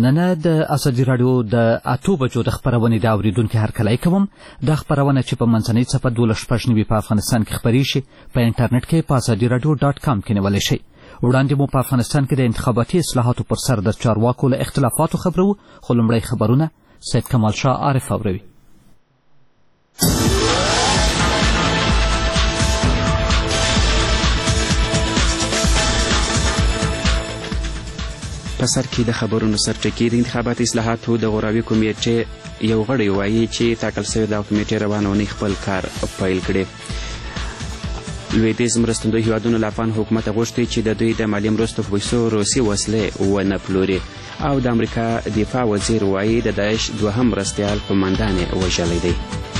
مننه. د ازادي راډیو د 8 بجو د خپرونې د اوریدونکو هرکلی کوم. د خپرونه چې په منځنۍ څپه 12:15 په افغانستان کې خپرې شي په انټرنیټ کې په azadiradio.com کې نیولی شئ. وړاندې مو په افغانستان کې د انتخاباتي اصلاحاتو پر سر د چارواکو له اختلافاتو خبرو، خو لومړی خبرونه سید کمال شاه عارف اوروي. په سر کې د خبرونو سرټکي د انتخاباتي اصلاحاتو د غوراوي کمیټې یو غړی وایي چې ټاکل شوې دغه کمیټې روانه اونۍ خپل کار پیل کړی. لویدیځ مرستندوی هیوادونو له افغان حکومت غوښتي چې د دوی د مالي مرستو په پیسو روسي وسلې ونه پلوري، او د امریکا دفاع وزیر وایي د داعش دوهم مرستیال قومندان یې وژلی دی.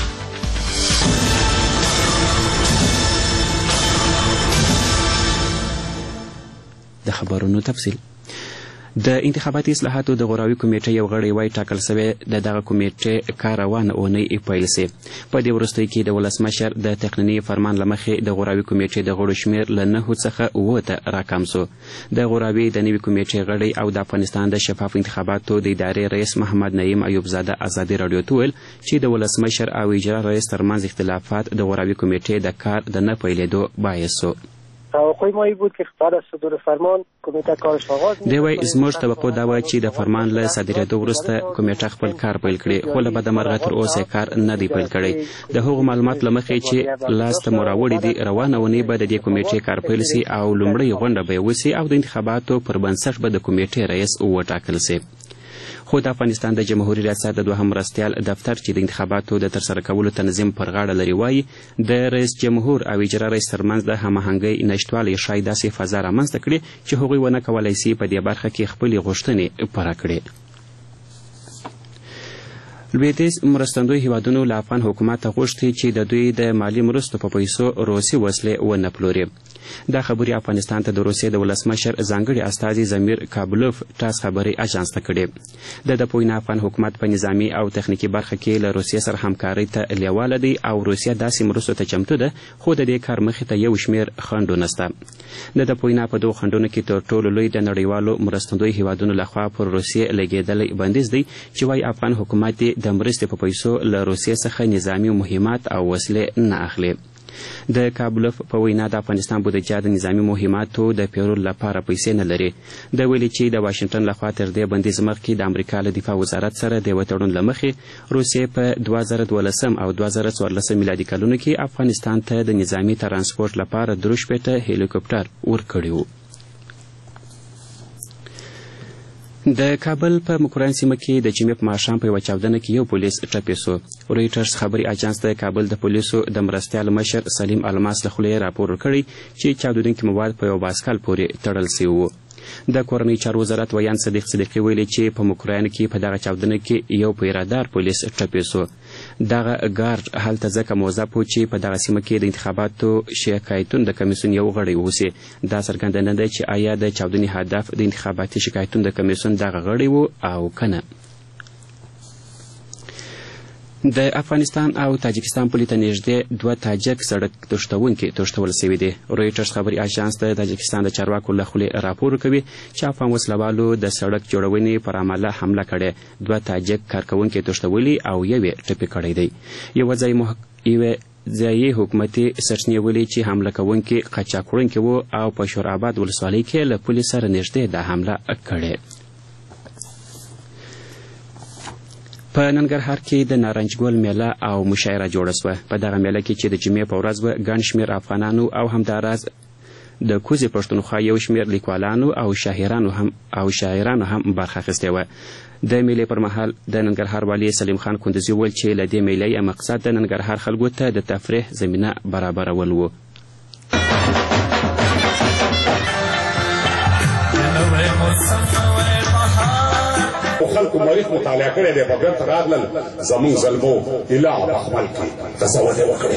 د خبرونو تفصیل. د انتخاباتي اصلاحاتو د غوراوي کمیټې یو غړی وایي ټاکل شوی د دغه کمیټې کار روانه اونۍ پیل سي. په دې وروستیو کې د ولسمشر د تقنیني فرمان له مخې د غوراوي کمیټې د غړو شمېر له 9 څخه 7 ته راکم سو. د غوراوي د نوي کمیټې غړی او د افغانستان د شفاف انتخاباتو د ادارې رئیس محمد نعیم ایوب زاده ازادي راډیو ته وویل چې د ولسمشر او اجرا رئیس ترمنځ اختلافات د غوراوي کمیټې د کار د نه پیلېدو باعث سو. توقع ما این بود که بعد از صدور فرمان کمیته کارش آغاز دی وایي زموږ توقع دا وه چې د فرمان له صادرېدو وروسته کمیټه خپل کار پیل کړي، خو له بدمرغه تر اوسه کار نه دی پیل کړی. د هغو معلومات له مخې چې لاس ته مو راوړي دي روانه اونۍ به د دې کمیټې کار پیل سي او لومړۍ غونډه به یې وسي او د انتخاباتو پر بنسټ به د کمیټې رئیس وټاکل سي. خو د افغانستان د جمهوري ریاست د دوهم مرستیال دفتر چې د انتخاباتو د ترسره کولو تنظیم پر غاړه لري وایي د رئیس جمهور او اجرا رئیس ترمنځ د هماهنګۍ نشتوالی ښایي داسې فضا رامنځته کړي چې هغوی ونه کولی سي په دې برخه کې خپلې غوښتنې پوره کړي. لویدیځ مرستندوی هیوادونو له افغان حکومت غوښتي چې د دوی د مالي مرستو په پیسو روسي وسلې ونه پلوري. دا خبرې افغانستان ته د روسیې د ولسمشر ځانګړي استازي زمیر کابلوف ټاس خبري اژانس ته کړې. د پوینه افغان حکومت په نظامي او تخنیکي برخه کې له روسیې سره همکارۍ ته لیواله دی او روسیه داسې مرستو ته چمتو ده، خو د دې کار مخې ته یو شمېر خنډونه نشته. د پوینه په دغو خنډونو کې تر ټولو لوی د نړیوالو مرستندوی هیوادونو لخوا پر روسیې لګېدلی بندیز دی چې وایي افغان حکومت د مرستې په پیسو له روسیې څخه نظامي مهمات او وسلې نه اخلي. د کابلوف په وینا د افغانستان بودیجه د نظامي مهماتو د پیرود لپاره پیسې نه لري. د ویلي چې د واشنګټن لخوا تر دې بندیز مخکې د امریکا له دفاع وزارت سره د یوه تړون له مخې روسیې په 2012 او 2014 میلادي کلونو کې افغانستان ته د نظامي ترانسپورت لپاره 63 هلیکوپټر ورکړي وو. د کابل په مکران سیمه کې د جمعې په ماښام په یوه چاودنه کې یو پولیس ټپي سو. رویټرز خبري اژانس د کابل د پولیسو د مرستیال مشر سلیم الماس له خولې راپور ورکړی چې چاودونکي مواد په یو باسکل پورې تړل سوي وو. د کورنۍ چارو وزارت ویان صدیق صدیقي ویلي چې په مکران کې په دغه چاودنه کې یو پیرادار پولیس ټپي سو. دغه ګارد هلته ځکه موظف و چې په دغه سیمه کې د انتخاباتو شکایتونو د کمیسیون یو غړی اوسي. دا څرګنده نه ده چې آیا د چاودنې هدف د انتخاباتي شکایتونو د کمیسیون دغه غړی و او کنه. د افغانستان او تاجکستان پولې ته نږدې 2 تاجک سړک تښتونکي تښتول سوي دي. رویټرز خبري اژانس د تاجکستان د چارواکو له خولې راپور کوي چې افغان وسلوالو د سړک جوړونې پر عمله حمله کړې. 2 تاجک کارکوونکي تښتولي او یو یې ټپي کړی دی. یوه ځایي حکومتي سرچینې ویلي چې حمله کوونکي قاچاقوړونکي وو او په شوراباد ولسوالۍ کې له پولې سره نږدې دا حمله کړې. په ننګرهار کې د نارنج ګل میله او مشاعره جوړه سوه. په دغه میله کې چې د جمعې په ورځ به ګڼ شمېر افغانانو او همداراز د کوزې پښتونخوا یو شمېر لیکوالانو او شاعرانو هم برخه اخیستې وه. د میلې پر مهال د ننګرهار والي سلیم خان کندزي وویل چې له دې میلې مقصد د ننګرهار خلکو ته د تفریح زمینه برابرول و. خلکو مریخ مطالعه کړی دی، په بیرته راغلل زمونږ زلمو اله په خپل کې تصور وکړي.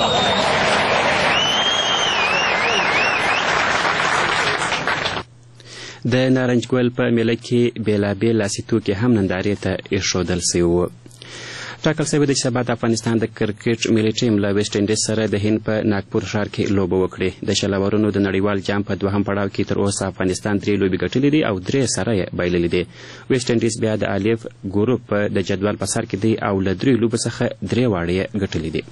د نارنج ګل په میله کې بېلابېل لاسي توکي هم نندارې ته ایښودل سوي وو. ټاکل شوې ده چې سبا د افغانستان د کرکټ ملي ټیم له ویسټ انډیز سره د هند په ناګپور ښار کې لوبه وکړي. د شل اورونو د نړیوال جام په دوهم پړاو کې تر اوسه افغانستان 3 لوبې ګټلې دي او 3 سره یې بایللې دي. ویسټ انډیز بیا د الف ګروپ د جدول په سر کې دی او له 3 لوبو څخه 3 واړه یې ګټلې دي.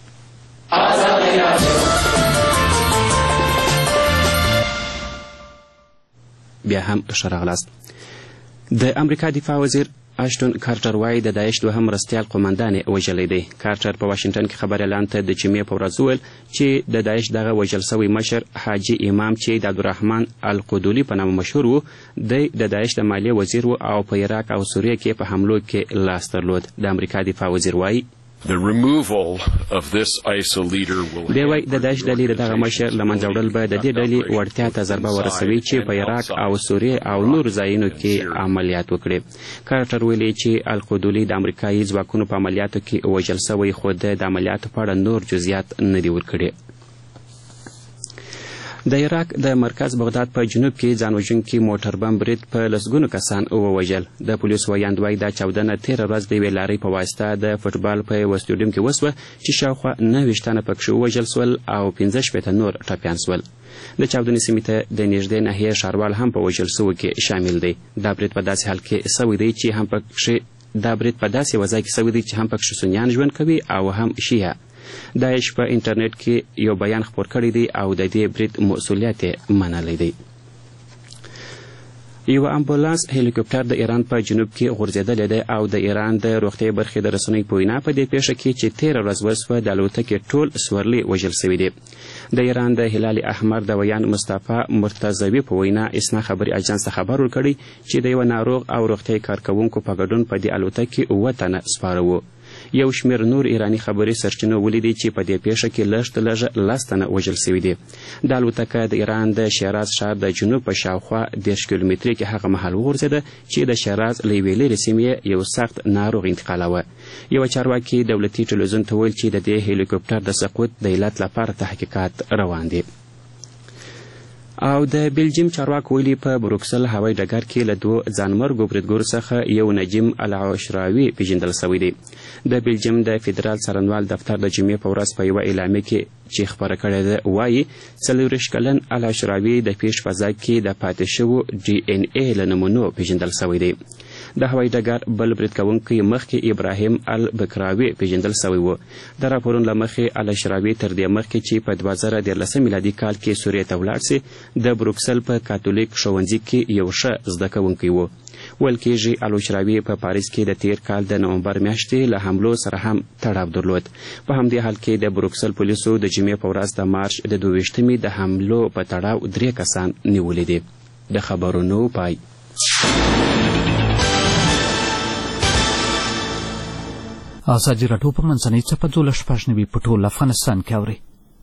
بیا هم ښه راغلاست. د امریکا دفاع وزیر اشتون کارټر وایي د داعش دوهم مرستیال قومندان یې وژلی دی. کارټر په واشنګټن کې خبر اعلان ته د جمعې په ورځ وویل چې د داعش دغه وژل سوی مشر حاجي امام چې د عبدالرحمن القدولي په نامه مشهور و، دی د داعش د مالیې وزیر و او په عراق او سوریه کې په حملو کې لاس درلود. د امریکا دفاع وزیر وایي The removal of this ISIL leader will دی وایي د داعش ډلې د دغه مشر له منځه وړل به د دې ډلې وړتیا ته ضربه ورسوي چې په عراق او سوریه او نور ځایونو کې عملیات وکړي. کارټر ویلي چې القدولي د امریکایي ځواکونو په عملیاتو کې وژل سوی، خو د عملیاتو په اړه نور جزئیات نه دي ورکړي. د عراق د مرکز بغداد په جنوب کې ځانوژونکي موټر بم برید په لسګونو کسان ووژل. د پولیسو ویاند وایي دا چاودنه تېره ورځ د یوې لارۍ په واسطه د فوټبال په یوه سټیډیوم کې وسوه چې شاوخوا 90 تنه پکښې ووژل سول او 15 نور ټپیان سول. د چاودنې سیمې ته د نږدې ناحیې ښاروال هم په وژل سوو کې شامل دی. دا برید په داسې حال کې سوی دی چې هم پکښې سنیان ژوند کوي او هم شیعه. داعش په انټرنیټ کې یو بیان خپور کړی دی او د دې برید مسؤلیت یې منلی دی. یو امبولانس هلیکوپټر د ایران په جنوب کې غورځېدلی دی او د ایران د روغتیايي برخې د رسنیو په وینا په دې پیښه کې چې 13 ورځ وسوه د الوتکې ټول سورلي وژل سوي دي. د ایران د هلال احمر د ویان مصطفی مرتضوي په وینا اسنا خبري اژانس خبر ورکړی چې د یو ناروغ او روغتیايي کارکوونکو په ګډون په دې الوتکې 9 تنه سپاره وو. یو شمېر نور ایراني خبري سرچینو ولیدي چې په دې پیښه کې لږ تر لږه 10 تنه وژل سوي دي. دا الوتکه د ایران د شیراز ښار د جنوب په شاوخوا 10 کیلومتري کې هغه مهال وغورځېده چې د شیراز له یوې لرې سیمې یو سخت ناروغ انتقالوه. یوه چارواکي دولتي ټلویزیون ته ویل چې د دې هلیکوپټر د سقوط د علت لپاره تحقیقات روان دي. او د بلجیم چارواکو ویلي په بروکسل هوایي ډګر کې له 2 ځانمرګو بریدګرو څخه یو نجیم العشراوي پیژندل سوی دی. د بلجیم د فدرال څارنوال دفتر د جمعې په ورځ په یوه اعلامیه کې چې خپره کړې ده وایي 40 کلن العشراوي د پیش فضا کې د پاتې شوو DNA له نمونو پیژندل سوی دی. د هوایي ډګر بل برید کوونکی مخکې ابراهیم البکراوي پیژندل سوی و. د راپورونو له مخې العشراوي تر دې مخکې چې په 2013 میلادي کال کې سوریې ته ولاړ سي د بروکسل په کاتولیک ښوونځي کې یو ښه زده کوونکی و. ویل کېږي العشراوي په پاریس کې د تیر کال د نومبر میاشتې له حملو سره هم تړاو درلود. په همدې حال کې د بروکسل پولیسو د جمعې په ورځ د مارچ د 22 د حملو په تړاو 3 کسان نیولي دي. د خبرونو پای. ازادي راډیو په منځنۍ څپه 12 په ټول افغانستان کې اوري.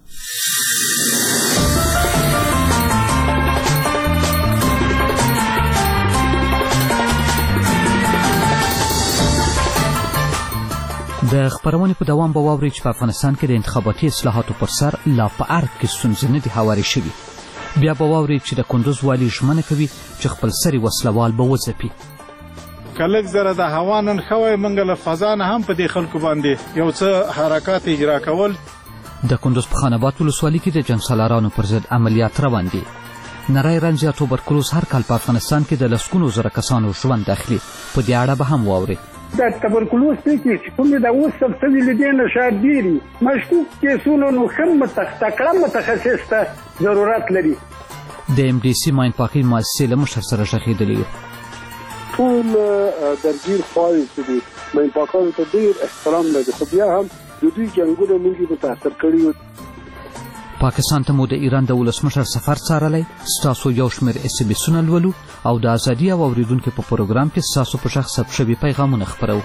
د خبرونې په دوام به واورئ چې په افغانستان کې د انتخاباتي اصلاحاتو پر سر لا په ارګ کې ستونزې نه دي هوارې شوي. بیا به واورئ چې د کندوز والي ژمنه کوي چې خپل سري وسلوال به وځپي. که لږ زره د هوا نن ښه وای موږ له فضا نه هم په دې خلکو باندې یو څه حرکات اجرا کول. د کندوز په خان آباد ولسوالۍ کې د جنګسالارانو پر ضد عملیات روان دي. نری رنځ یا توبرکلوز هر کال په افغانستان کې د لسګونو زره کسانو ژوند اخلي. په دې اړه به هم واورئ. د تبرکلوز پیښې چې کومې د اوس ثبت شوي له دې نه شاید ډېرې مشکوک کیسونو نو ښه تکړه متخصص ته ضرورت لري. د MDC ماین پاکۍ مؤسسې له مشر سره غږېدلی یو. ټول درګیر خواوې چې دي ماین پاکانو ته ډېر احترام لري، خو بیا هم د دوی جنګونه موږ متاثر کړي وو. پاکستان ته مو د ایران د ولسمشر سفر څارلی. ستاسو یو شمېر SMS لولو او د ازادي او اوریدونکو په پروګرام کې ستاسو په شخص ثبت شوي پیغامونه خپرو.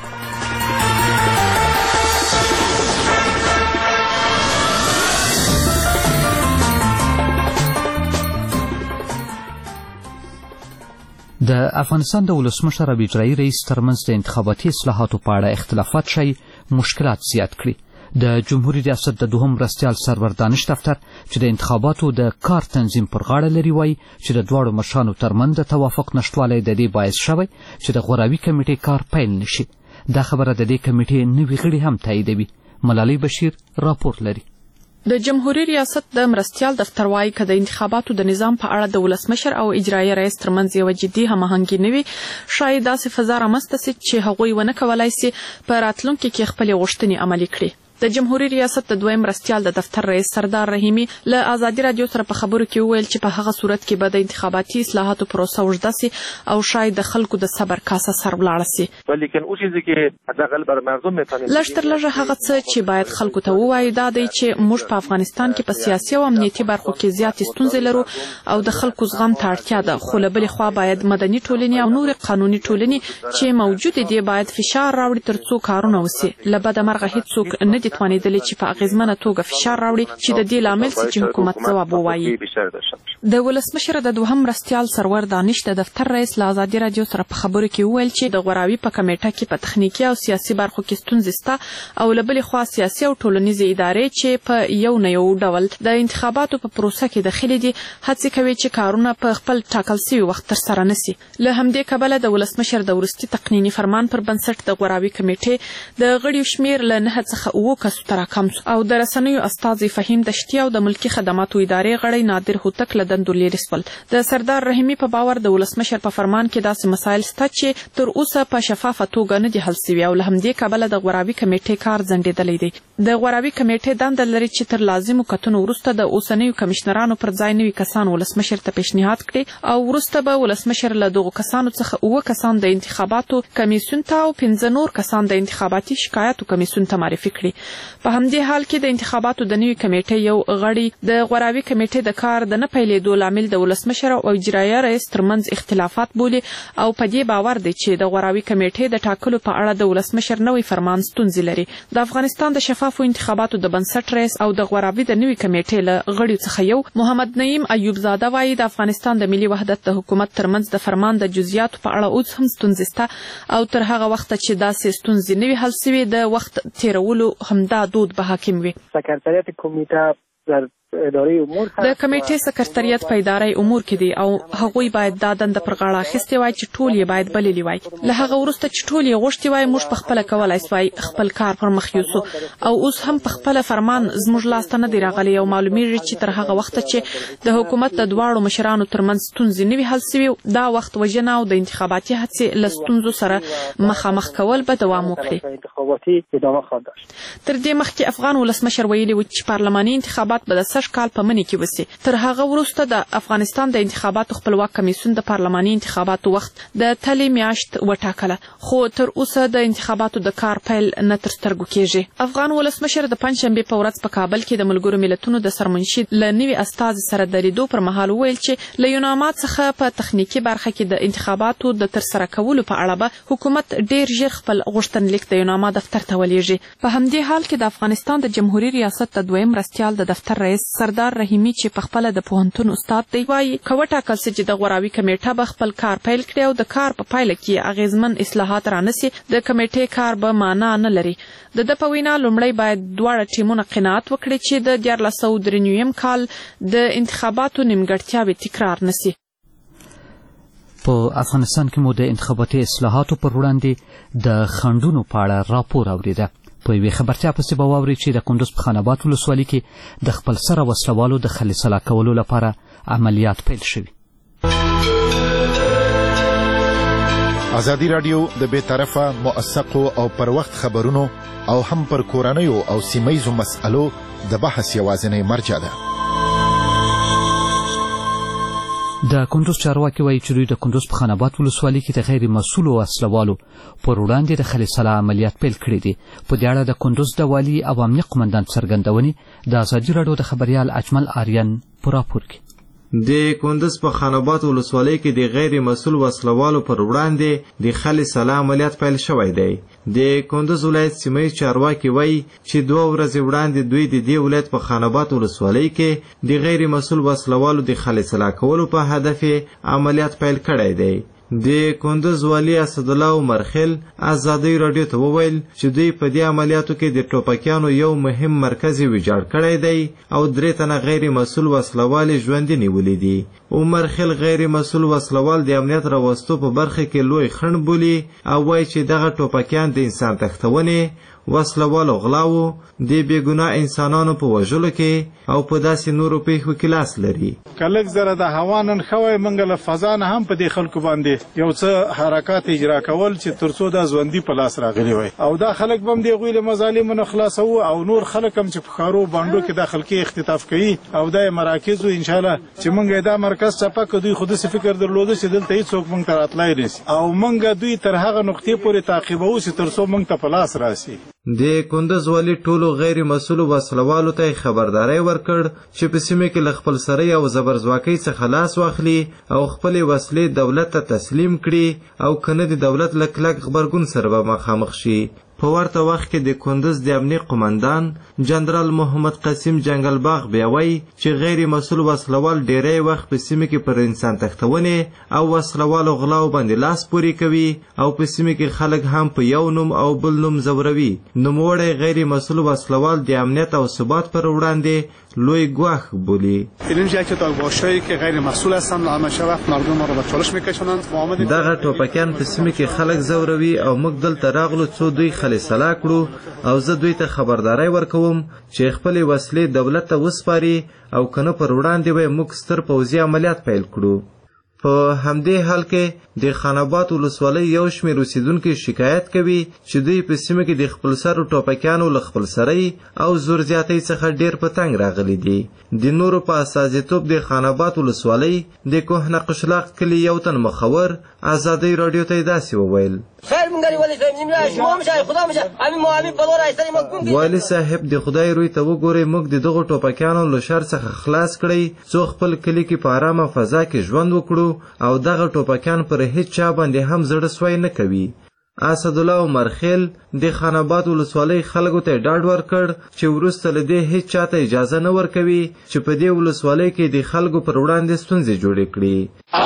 د افغانستان د ولسمشر او اجرایي رئیس ترمنځ د انتخاباتي اصلاحاتو په اړه اختلافات ښایي مشکلات زیات کړي. د جمهوریت ریاست د دوهم مرستیال سرور دانش دفتر چې د انتخاباتو د کار تنظیم پر غاړه لري وایي چې د دواړو مشرانو ترمنځ د توافق نشتوالی د دې باعث شوی چې د غوراوي کمیټې کار پیل نشي. دا خبره د دې کمیټې نوي غړي هم تاییدوي. ملالۍ بشیر راپور لري. د جمهوریت ریاست د مرستیال دفتر وايي که د انتخاباتو د نظام په اړه د ولسمشر او اجرایي رئیس ترمنځ یوه جدي هماهنګي نه وي، شاید داسې فضا رامنځته سي چې هغوی ونه کولی سي په راتلونکي کې خپلې غوښتنې عملي کړي. د جمهوریت ریاست د دویم مرستیال د دفتر رئیس سردار رحیمي له ازادي رادیو سره په خبرو کې وویل چې په هغه صورت کې به د انتخاباتي اصلاحاتو پروسه اوږده سي او شاید د خلکو د صبر کاسه سر ولاړه سي. ولیکن او چیزی که حداقل بر مردم میتونیم لږ تر لږه هغه څه چې باید خلکو ته ووایي دا دی چې موږ په افغانستان کې په سیاسي او امنیتي برخو کې زیاتې ستونزې لرو او د خلکو زغم ته اړتیا ده، خو له بلې خوا باید مدني ټولنې او نورې قانوني ټولنې چې موجودې دي باید فشار راوړي تر څو کارونه وسي. له بده مرغه هیڅوک نه دي توانېدلی چې په اغیزمنه توګه فشار راوړي چې د دې لامل سي چې حکومت ځواب ووایي. د ولسمشر د دوهم مرستیال سرور دانش د دفتر رئیس له ازادي رادیو سره په خبرو کې وویل چې د غوراوي په کمیټه کې په تخنیکي او سیاسي برخو کې ستونزې سته او له بلې خوا سیاسي او ټولنیزې ادارې چې په یو نه یو ډول د انتخاباتو په پروسه کې دخیلې دي هڅې کوي چې کارونه په خپل ټاکل سوي وخت ترسره نه سي. له همدې کبله د ولسمشر د وروستي تقنیني فرمان پر بنسټ د غوراوي کمیټې د غړیو شمېر له 9 څخه 7 کسو ته راکم او د رسنیو استازي فهیم دشتي او د ملکي خدماتو ادارې غړی نادر هوتک له دندو لیرې سول. د سردار رحیمي په باور د ولسمشر په فرمان کې داسې مسایل شته چې تر اوسه په شفافه توګه نه دي حل سوي او له همدې کبله د غوراوي کمیټې کار ځنډېدلی دی. د غوراوي کمیټې دنده لري چې تر لازمو کتنو وروسته د اوسنیو کمشنرانو پر ځای نوي کسان ولسمشر ته پیشنهاد کړي او وروسته به ولسمشر له دغو کسانو څخه 7 کسان د انتخاباتو کمیسیون ته او 15 نور کسان د انتخاباتي شکایاتو کمیسیون ته معرفي کړي. په همدې حال کې د انتخاباتو د نوي کمیټې یو غړي د غوراوي کمیټې د کار د نه پیلېدو لامل د ولسمشر او اجرایي رئیس ترمنځ اختلافات بولي او په دې باور دی چې د غوراوي کمیټې د ټاکلو په اړه د ولسمشر نوی فرمان ستونزې لري. د افغانستان د شفافو انتخاباتو د بنسټ رئیس او د غوراوي د نوي کمیټې له غړیو څخه یو محمد نعیم ایوب زاده وایي د افغانستان د ملي وحدت د حکومت ترمنځ د فرمان د جزئیاتو په اړه اوس هم ستونزې شته او تر هغه وخته چې داسې ستونزې نه وي حل سوي د وخت تیرولو همدا دود به حاکم وي. سکرتریات کمیټه در ادارې امور د کمیټې سکرتریات په ادارې امور کې دی او هغوی باید دا دنده پر غاړه اخیستې وای چې ټول یې باید بللی وای. له هغه وروسته چې ټول یې غوښتي وای موږ په خپله کولی سوای خپل کار پر مخ یوسو او اوس هم په خپله فرمان زموږ لاسته نه دی راغلی او معلومیږي چې تر هغه وخته چې د حکومت د دواړو مشرانو ترمنځ ستونزې نه وي حل سوي دا وخت وژنه او د انتخاباتي هڅې له ستونزو سره مخامخ کول به دوام وکړي. تر دې مخکې افغان ولسمشر ویلي و چې پارلماني انتخابات به د سږ کال په مني کې وسي. تر هغه وروسته د افغانستان د انتخاباتو خپلواک کمیسیون د پارلماني انتخاباتو وخت د تلې میاشت وټاکله خو تر اوسه د انتخاباتو د کار پیل نه تر سترګو کېږي. افغان ولسمشر د پنجشنبې په ورځ په کابل کې د ملګرو ملتونو د سرمنشي له نوي استازي سره د لیدو پر مهال وویل چې له یوناما څخه په تخنیکي برخه کې د انتخاباتو د ترسره کولو په اړه به حکومت ډیر ژر خپل غوښتنلیک د یوناما دفتر ته ولېږي. په همدې حال کې د افغانستان د جمهوریت ریاست د دویم مرستیال د دفتر رئیس سردار رحیمي چې په خپله د پوهنتون استاد دی وایي که وټاکل سي چې د غوراوي کمیټه به خپل کار پیل کړي او د کار په پایله کې اغیزمن اصلاحات رانسي د کمیټې کار به معنا نه لري. د ده په وینا لومړی باید دواړه ټیمونه قناعت وکړي چې د 1493 کال د انتخاباتو نیمګړتیاوې تکرار نسي. په افغانستان کې مو د انتخاباتي اصلاحاتو پر وړاندې د خنډونو په اړه راپور اوریده. په یوې خبرتیا پسې به واورئ چې د کندوز په خان آباد ولسوالۍ کې د خپل سره وسلوالو د خلصلا کولو لپاره عملیات پیل شوي. ازادي راډیو د بې طرفه موثقو او پر وخت خبرونو او هم پر کورنیو او سیمهیزو مسألو د بحث یوازینۍ مرجع ده. د کندوز چارواکي وایي چې دوی د کندوز په خان آباد ولسوالۍ کې د غیر مسؤلو وسلوالو پر وړاندې د خلصلا عملیات پیل کړي دي. په دې اړه د کندوز د والي او امنیه قمندان څرګندونې د ازادي راډیو د خبریال اجمل آریان په راپور کې. د کندوز په خان آباد ولسوالۍ کې د غیر مسؤل وسلوالو پر وړاندې د خلصلا عملیات پیل شوی دی. د کندوز ولایت سیمهیز چارواکي وایي چې 2 ورځې وړاندې دوی د دې ولایت په خان آباد ولسوالۍ کې د غیر مسؤل وسلوالو د خلصلا کولو په هدف عملیات پیل کړی دی. د کندوز والي اسدالله عمرخیل ازادي رادیو ته وویل چې دوی په دې عملیاتو کې د ټوپکیانو یو مهم مرکز ویجاړ کړی دی او 3 تنه غیر مسؤل وسلوال ژوندي نیولي دي. عمرخیل غیر مسؤل وسلوال د امنیت راوستو په برخه کې لوی خنډ بولي او وایي چې دغه ټوپکیان د انسان تښتونې، وسلوالو غلاو، د بېګناه انسانانو په وژلو کې او په داسې نورو پیښو کې لاس لري. کلک زره د هوا نن خوی منګه له فضا نه هم په دې خلکو باندې یو څه حرکات اجرا کول چې ترڅو دا ژوندي په لاس راغلي وي او دا خلک بم دی غوی له مظالم نه خلاصو او نور خلک هم چې په خارو باندې کې داخل کې اختطاف کوي او د مراکز ان شاء الله چې منګه دا مرکز چپه کوي خود څه فکر درلوده چې دلته هیڅ څوک مونږ ته راتلای نشي او منګه دوی تر هغه نقطې پورې تعقیبو چې ترڅو مونږ ته په لاس راشي. د کندوز والي ټولو غیر مسؤل وسلوالو ته خبرداري ورکړ چې په سیمه کې ل خپل سري او زبرځواکۍ څخه خلاص واخلي او خپل وسلې دولت ته تسلیم کړي او کنه د دولت له کلک خبرګون سره به مخامخ شي. په ورته وخت کې د کندوز د امنیت قومندان جنرال محمد قاسم جنگلباغ بیا وایي چې غیر مسؤل وسلوال ډیری وخت په سیمه کې پر انسان تښتونې او وسلوالو غلاو باندې لاس پورې کوي او په سیمه کې خلک هم په یو نوم او بل نوم زوروي. نوموړی غیر مسؤل وسلوال د امنیت او ثبات پر وړاندې لوی ګواښ بولي. اینجا که دالباشایی که غیر مسئول هستند همیشه وقت مردم را به چالش میکشونند. دغه ټوپکیان په سیمه کې خلک زوروي او موږ دلته راغلو څو دوی خلصلا کړو او زه دوی ته خبرداري ورکوم چې خپل وسلې دولت ته وسپاري او کنه پر وړاندې به موږ ستر پوځي عملیات پیل کړو. په همدې حال کې د خاناباد ولسوالۍ یو شمېر اوسیدونکي شکایت کوي چې دوی په سیمه کې د خپل سرو ټوپکیانو له خپل سرۍ او زور زیاتۍ څخه ډېر په تنګ راغلي دي. د نورو په استازیتوب د خاناباد ولسوالۍ د کوهنه قشلاق کلي یو تن مخور ازادۍ راډیو ته داسې وویل: والي صاحب د خدای روی ته وګورئ، موږ د دغو ټوپکیانو له شر څخه خلاص کړئ څو خپل کلي کې په ارامه فضا کې ژوند وکړو او دغه ټوپکیان پر هیڅ چا باندې هم زړه سوی نه کوي. اسدالله عمرخیل د خاناباد ولسوالۍ خلکو ته ډاډ ورکړ چې وروسته له دې هیڅ چاته اجازه نه ورکوي چې په دې ولسوالۍ کې د خلکو پر وړاندې ستونزې جوړې کړي.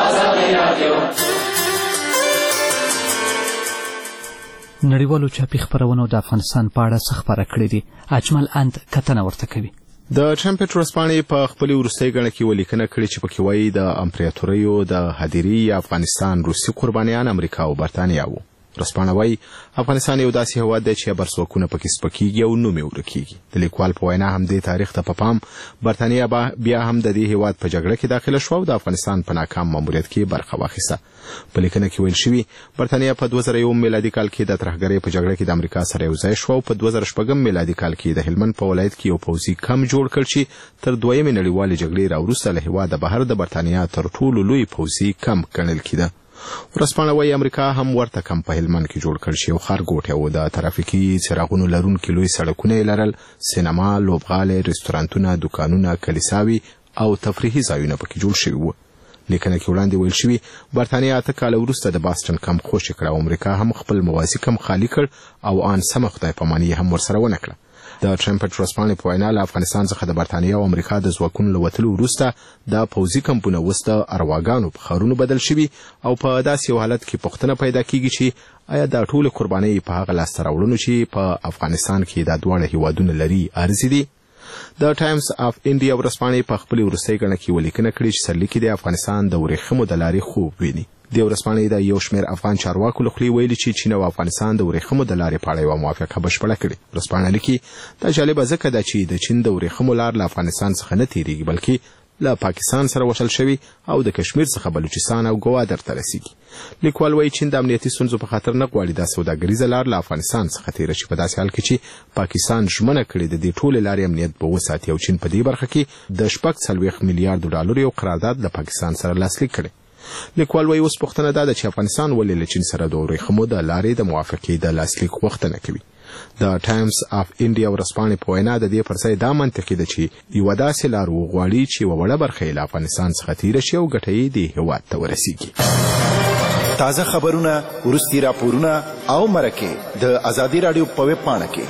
نړیوالو چاپي خپرونو د افغانستان په اړه څه خپاره کړي دي؟ اجمل اند کتنه ورته کوي. د ټرمپټ ورځپاڼې په خپل وروستۍ ګڼه کې ولیکنه کړې چې پکې وایي د امپراتوریو د هدیرې افغانستان روسي قربانیان امریکا او برتانیا وو. ورځپاڼه وایي افغانستان یو داسې هېواد دی چې برسوکونه پکې سپکېږي او نوم یې ورکېږي. د لیکوال په وینا همدې تاریخ ته په پام برتانیا بیا هم د دې هېواد په جګړه کې داخله شوه او د افغانستان په ناکام ماموریت کې برخه واخیسته. په لیکنه کې ویل شوي برتانیا په 2001 میلادي کال کې د ترهګرۍ په جګړه کې د امریکا سره یو ځای شوه او په 2006 میلادي کال کې د هلمند په ولایت کې یو پوځي کمپ جوړ کړ چې تر دویمې نړیوالې جګړې راوروسته له هېواده بهر د برتانیا تر ټولو لوی پوځي کمپ ګڼل کېده. ورځپاڼه وایي امریکا هم ورته کمپ په هلمند کې جوړ کړ چې یو ښارګوټی و. د ترافیکي څراغونو لرونکي لوی سړکونه یې لرل، سینما، لوبغالۍ، رستورانتونه، دوکانونه، کلیساوي او تفریحي ځایونه پکې جوړ شوي وو. لیکنه کې وړاندې ویل شوي برتانیا 8 کاله وروسته د باستن کمپ خوشې کړه او امریکا هم خپل موازي کمپ خالي کړ او ان سمه خدای پاماني هم ورسره ونه کړه. د ټرمپټ ورځپاڼې په وینا له افغانستان څخه د برتانیا او امریکا د ځواکونو له وتلو وروسته د پوځي کمپونه اوس د ارواګانو په ښارونو بدل شوي او په داسې یو حالت کې پوښتنه پیدا کیږي چې آیا دا ټولې قربانۍ په هغه لاسته راوړنو چې په افغانستان کې دا دواړه هیوادونه لري ارزي دي؟ د ټایمز اف انډیا ورځپاڼې په خپل وروستۍ ګڼه کې ولیکنه کړې چې سرلیکي د افغانستان د ورېښمو د لارې خوب ویني. د ورځپاڼې د یو شمېر افغان چارواکو له خولې ویلي چې چین او افغانستان د ورېښمو د لارې په اړه یوه موافقه بشپړه کړې. ورځپاڼه لیکي دا جالبه ځکه ده چې د چین د ورېښمو لار له افغانستان څخه نه تیریږي بلکې له پاکستان سره وصل شوي او د کشمیر څخه بلوچستان او ګوادر ته رسیږي. لیکوال وایي چین د امنیتي ستونزو په خاطر نه غواړي دا سوداګریزه لار له افغانستان څخه تیره شي په داسې حال کې چې پاکستان ژمنه کړې د دې ټولې لارې امنیت به وساتي او چین په دې برخه کې د 40 میلیارډ ډالر یو قرارداد له پاکستان سره لاسلیک کړي. لیکوال وایي اوس پوښتنه ده چې افغانستان ولې له چین سره د ورېښمو د لارې د موافقې د لاسلیک غوښتنه کوي. د ټایمز اف انډیا ورځپاڼې په وینا د دې پر ځای دا منطقي ده چې یوه داسې لار وغواړي چې یوه وړه برخه یې له افغانستان څخه تیره شي او ګټه یې دې هېواد ته ورسیږي. تازه خبرونه، وروستي راپورونه او مرکې د ازادي راډیو په ویب پاڼه کې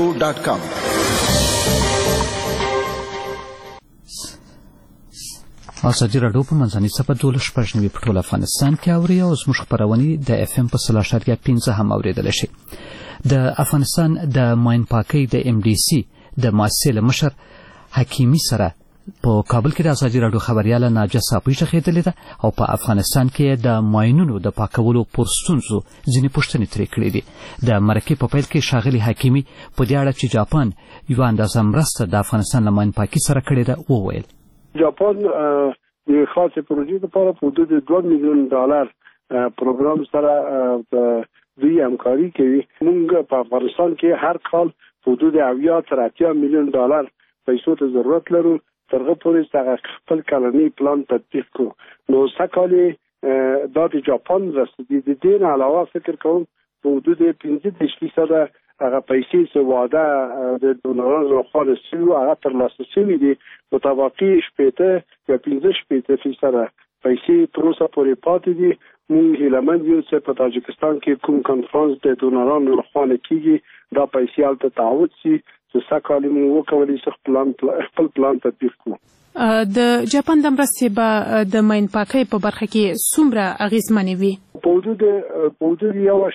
azadiradio.com. ازادي راډیو په منځنۍ صفحه 12 په ټول افغانستان کې اوري او زموږ خبرونه د اف ام په 3.15 هم اوریدل شي. د افغانستان د ماین پاکۍ د ام ډي سي د مؤسسې مشر حکیمی سره په کابل کې د ازادي راډیو خبرياله ناجیه صافی شخېدلې ده او په افغانستان کې د ماینونو د پاکولو پر ستونزو ځینې پوښتنې ترې کړې دي. د مرکې په پیل کې ښاغلي حکیمی په دې اړه چې جاپان یو اندازه مرسته د افغانستان له ماین پاکۍ سره کړې ده وویل. جاپان د خاصې پروژې لپاره په حدود $2 میلیون پروګرام سره دوی همکاري کوي. موږ په افغانستان کې هر کال په حدود $80 میلیون پیسو ته ضرورت لرو. ترغه پورې څنګه خپل کلنی پلان تطبیق کو. نو سکهاله د جاپان رسیدي د دې علاوه فکر کوم په حدود 15% هغه پیسې چې واده د ډونرانو لخوا رسیدي هغه ترلاسه شوي دي. متوقع 15% پیسې تر اوسه پورې پاتې دي. موږ هیلمن یو چې په تاجکستان کې کوم کانفرنس د ډونرانو لخوا کېږي دا پیسې الته تعهد شي چې سکهاله موږ وکولای شو خپل پلان تطبیق کړو. د جاپان د مرستې به د ماین پاکۍ په برخه کې څومره اغیزمنې وي؟ په حدود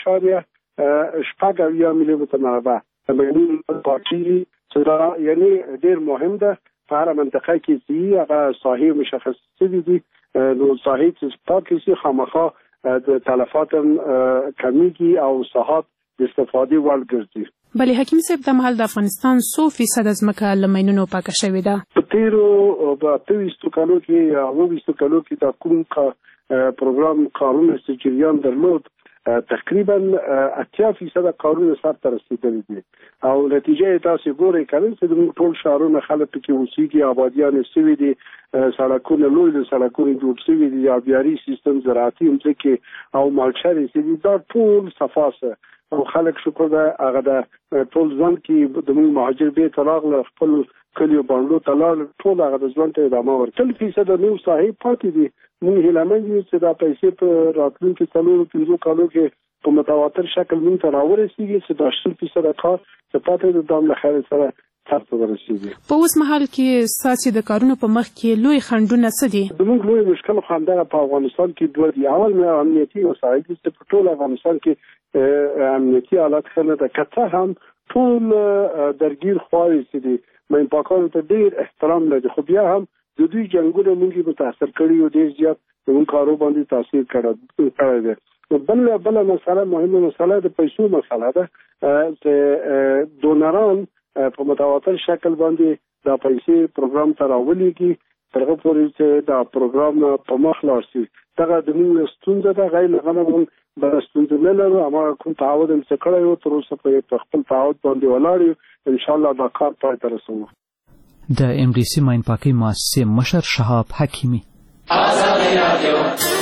1.7 میلیون مربع د ماینونو پاکي چې دا یعنی ډېر مهم ده. په هر منطقه کې چې هغه ساحې مشخص شوي دي نو ساحې چې پاکي شي خامخا د تلفات کمیږي او ساحات د استفادې وړ ګرځي. بلې حکیم صاحب د مهال د افغانستان 100% ځمکه له ماینونو پاکه شوې ده. په تیرو 28 کالو کې د کوم پروګرام کارونه چې جریان درلود تقریبا 80% کارونه سرته رسیدلي دي او نتیجه تاسو ګورئ کله چې د ټول شهرونو خلک کې اوسېږي آبادیان سوي دي سړکونه لوی سړکونه جوړ شوي دي آبیاري سیستم زراعتي ځمکې او مالچاري چې دا ټول صفاسه او خلک شکر ده هغه د ټول ځوان کې د مهاجر بیت راغله خپل کلیو باندې تلل ټول هغه د ځوان ته ادامه ورکړل. 30% نو صاحب پاتې دي. موږ هیلمن یو چې دا پیسې په راتلونکي 4-5 کالو کې په متواتر شکل موږ ته راورسیږي چې دا 80% کار چې پاتې د دام له خیر سره تاسو ورسیږي. په اوس مهال کې ساسي د کارونو په مخ کې لوی خنډونه څه دي؟ موږ لوی مشکل خاندره په افغانستان کې دوه دي. اول مې امنیتي وسایل چې په ټول افغانستان کې امنیتي حالات خنه ده کته هم ټول درگیر خواهی چې دي مې پاکانو ته ډیر احترام لري خو بیا هم د دوی جنگونه موږ متاثر کړي او ډیر زیات موږ کارو باندې تاثیر کړی دی. بل مسله مهمه مسله د پیسو مسله ده چې ډونران په متواتر شکل باندې دا پیسې پروګرام ته راولېږي ترغه پورې چې دا پروګرام په مخ لاړ شي. دا د موږ ستونزه ده غیر لغنه بل ستونزه نه لرو. اما کوم تعهد چې کړی و تر اوسه په خپل تعهد باندې ولاړ یو. ان شاء الله دا کار پای ته رسوو. د ام ډي سي ماین پاکۍ مؤسسې مشر شهاب حکیمی. ازادي راډیو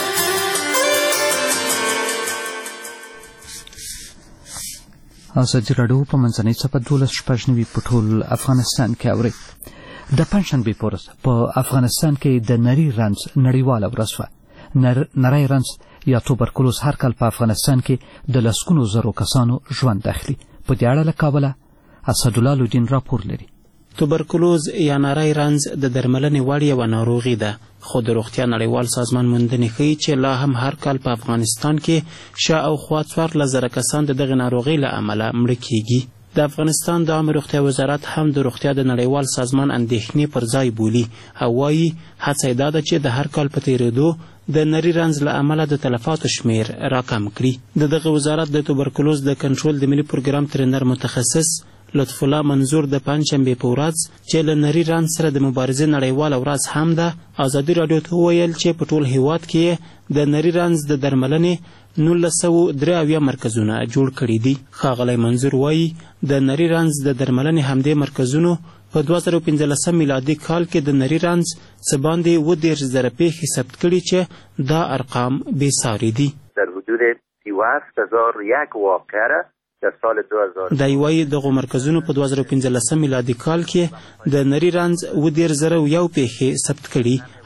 په منځنۍ صفحه 12 په ټول افغانستان کې اوري. د پنځشنبې په ورځ په افغانستان کې د نري رنځ نړیواله ورځ وه. نری رنځ یا توبرکلوز هر کال په افغانستان کې د لسګونو زرو کسانو ژوند اخلي. په دې اړه له کابله اسدالله لودین راپور لري. توبرکلوز یا نری رنځ د درملنې وړ یوه ناروغي ده خو د روغتیا نړیوال سازمان موندنې ښیي چې لا هم هر کال په افغانستان کې شاوخوا 14,000 کسان د دغې ناروغۍ له امله مړه کیږي. د افغانستان د عامه روغتیا وزارت هم د روغتیا د نړیوال سازمان اندېښنې پر ځای بولي او وایي هڅه یې دا ده چې د هر کال په تېرېدو د نري رنځ له امله د تلفاتو شمیر راکم کړي. د دغه وزارت د توبرکلوز د کنټرول د ملي پروګرام ترېنر متخصص لطف الله منظور د پنځشنبې په ورځ چې له نري رنځ سره د مبارزې نړیواله ورځ هم ده ازادي راډیو ته وویل چې په ټول هیواد کې د نري رنځ د درملنې 1973 مرکزونه جوړ کړي دي. ښاغلی منظور وایي د نري رنځ د درملنې همدې مرکزونو په 2015 میلادي کال کې د نري رنځ څه باندې 30,000 پیښې ثبت کړي چې دا ارقام بېساري دي. در حدود 32,001 واقعه در سال 2000 دا یوایي دغو مرکزونو په 2015 میلادي کال کې د نري رنځ 30,001 پیښې ثبت کړي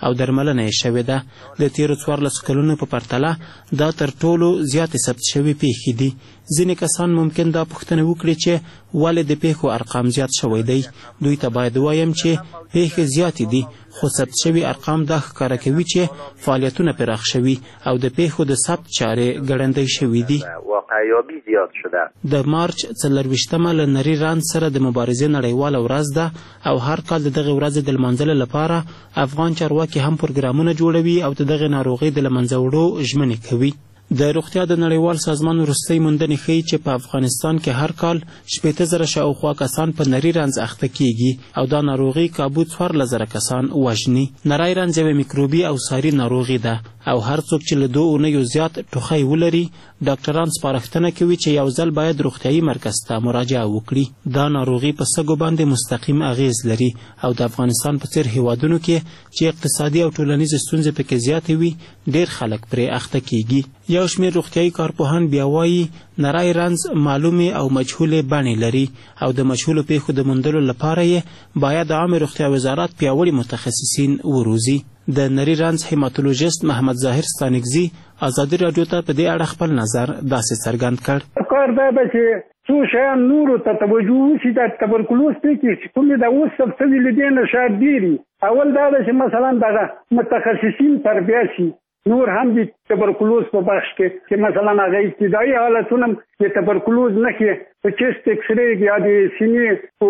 او درملنه یې شوې ده. د تیرو 14 کلونو په پرتله دا تر ټولو زیاتې ثبت شوې پیښې دي. ځینې کسان ممکن دا پوښتنه وکړي چې ولې د پیښو ارقام زیات شوی دی. دوی ته باید ووایم چې پیښې زیاتې دي، خو ثبت شوي ارقام دا ښکاره کوي چې فعالیتونه پراخ شوي او د پیښو د ثبت چارې ګړندۍ شوي دي. واقعیابی زیاد شده. د مارچ 24مه له نری رنځ سره د مبارزې نړیواله ورځ ده او هر کال د دغې ورځې د لمانځلو لپاره افغان چارواکي هم پروګرامونه جوړوي او د دغې ناروغۍ د له منځه وړو ژمنې کوي. د روغتیا د نړیوال سازمان وروستۍ موندنې ښیي چې په افغانستان کې هر کال 80,000 شاوخوا کسان په نري رنځ اخته کیږي او دا ناروغي کابو 14,000 کسان وژني. نری رنځ یوه میکروبي او ساري ناروغي ده او هر څوک چې له 2 اونیو زیات ټوخی ولري ډاکټران سپارښتنه کوي چې یو ځل باید روغتیایي مرکز ته مراجعه وکړي. دا ناروغي په سږو باندې مستقیم اغیز لري او د افغانستان په څیر هیوادونو کې چې اقتصادي او ټولنیزې ستونزې پکې زیاتې وي ډیر خلک پرې اخته کیږي. یو شمېر روغتیایي کارپوهان بیا وایي نری رنځ معلومې او مجهولې بڼې لري او د مجهولو پیښو د موندلو لپاره یې باید عامه روغتیا وزارت پیاوړي متخصصین وروزي. د نری رنځ هیماتولوژیست محمد ظاهر ستانکزي ازادي راډیو ته په دې اړه خپل نظر داسې څرګند کړ. کار دا ده چې څو شیان نورو ته توجه وشي. د تبرکلوز پیښې چې کومې د اوس ثبت شوي له دې نه شاید ډېر وي. اول دا ده چې مثلا دغه متخصصین تربیه شي نور هم د تبرکلوز په بخش کې چې مثلا هغه ابتدایي حالتونه د تبرکلوز نښې په چست اکس رې یا د سینې په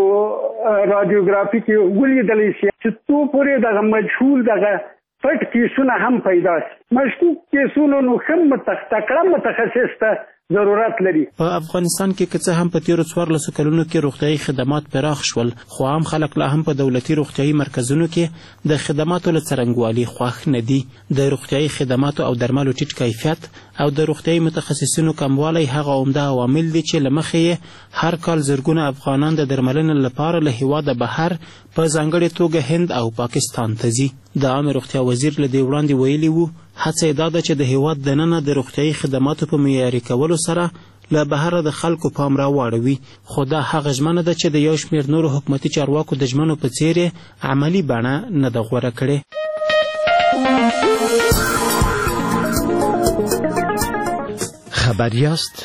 رادیوګرافي کې ولیدلی شي چې څو پورې دغه مجهول دغه پټ کیسونه هم پیدا شي. مشکوک کیسونو نو ښه تکړه متخصص ته ضرورت لري. په افغانستان کې که څه هم په تیرو 14 کلونو کې روغتیایي خدمات پراخ شول خو عام خلک لا هم په دولتي روغتیایي مرکزونو کې د خدماتو له څرنګوالي خوښ نه دي. د روغتیایي خدماتو او درملو ټیټ کیفیت او د روغتیایي متخصصینو کموالی هغه عمده عوامل دي چې له مخې یې هر کال زرګونه افغانان د درملنې لپاره له هیواده بهر په ځانګړې توګه هند او پاکستان ته ځي. د عامه روغتیا وزیر له دې وړاندې ویلي وو هڅه یې دا ده چې د هیواد دننه د روغتیایي خدماتو په معیاري کولو سره له بهره د خلکو پام راواړوي. خو دا هغه ژمنه ده چې د یو شمېر نورو حکومتي چارواکو د ژمنو په څېر عملي بڼه نه ده غوره کړې. خبر یاست؟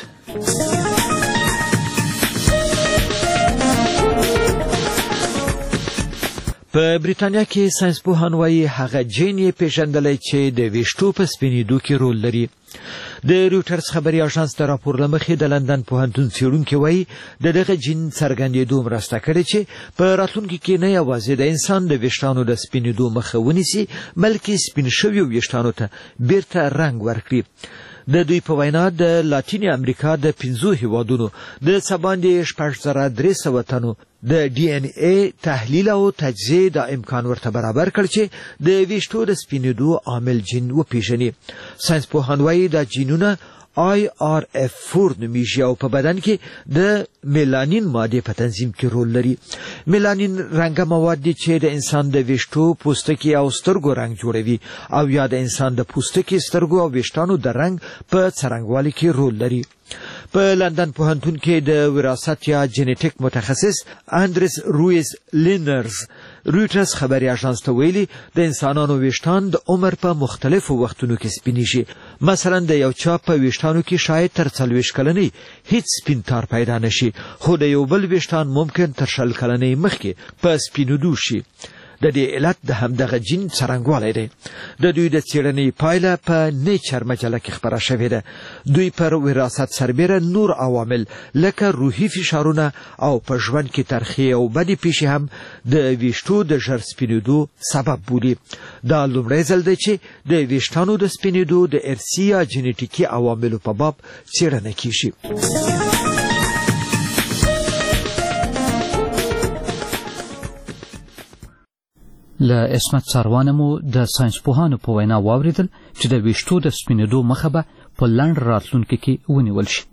په بریتانیا کې ساینسپوهان وایي هغه جین یې پیژندلی چې د ویښتو په سپینېدو کې رول لري. د رویټرز خبري اژانس د راپور له مخې د لندن پوهنتون څېړونکي وایي د دغه جین څرګندېدو مرسته کړې چې په راتلونکي کې نه یوازې د انسان د ویښتانو د سپینېدو مخه ونیسي بلکې سپین شویو ویښتانو ته بیرته رنګ ورکړي. د دوی په وینا د لاتینې امریکا د 5 هیوادونو د څه باندې 6,300 تنو د ډي ان اے تحلیل او تجزیه د امکان ورته برابر کړ چې د ویښتو د سپینېدو عامل جین وپیژني. ساینسپوهان وایي دا جینونه IRF4 نومیږي او په بدن کې د میلانین ماده په تنظیم کې رول لري. میلانین رنګه مواد دي چې د انسان د ویښتو، پوستکي او سترګو رنګ جوړوي او یا د انسان د پوستکي، سترګو او ویښتانو د رنګ په څرنګوالي کې رول لري. په لندن پوهنتون کې د وراثت یا جنیټیک متخصص اندریس رویز لینرز رویټرز خبري اژانس ته ویلي د انسانانو ویښتان د عمر په مختلفو وختونو کې سپینېږي. مثلا د یو چا په ویښتانو کې شاید تر 40 کلنۍ هیڅ سپین تار پیدا نشي خو د یو بل ویښتان ممکن تر 40 کلنۍ مخکې په سپینېدو شي. د دې علت د همدغه جین څرنګوالی دی. د دوی د څېړنې پایله په نیچر مجله کې خپره شوې ده. دوی پر وراثت سربیره نور عوامل لکه روحي فشارونه او په ژوند کې ترخې او بدې پیښې هم د ویښتو د ژر سپینېدو سبب بولي. دا لومړی ځل دی چې د ویښتانو د سپینېدو د ارثي یا جنیټیکي عواملو په باب څېړنه کیږي. له اسمت سروانه مو د ساینسپوهانو په وینا واوریدل چې د ویښتو د سپینېدو مخه به په لنډ راتلونکي کې ونیول شي.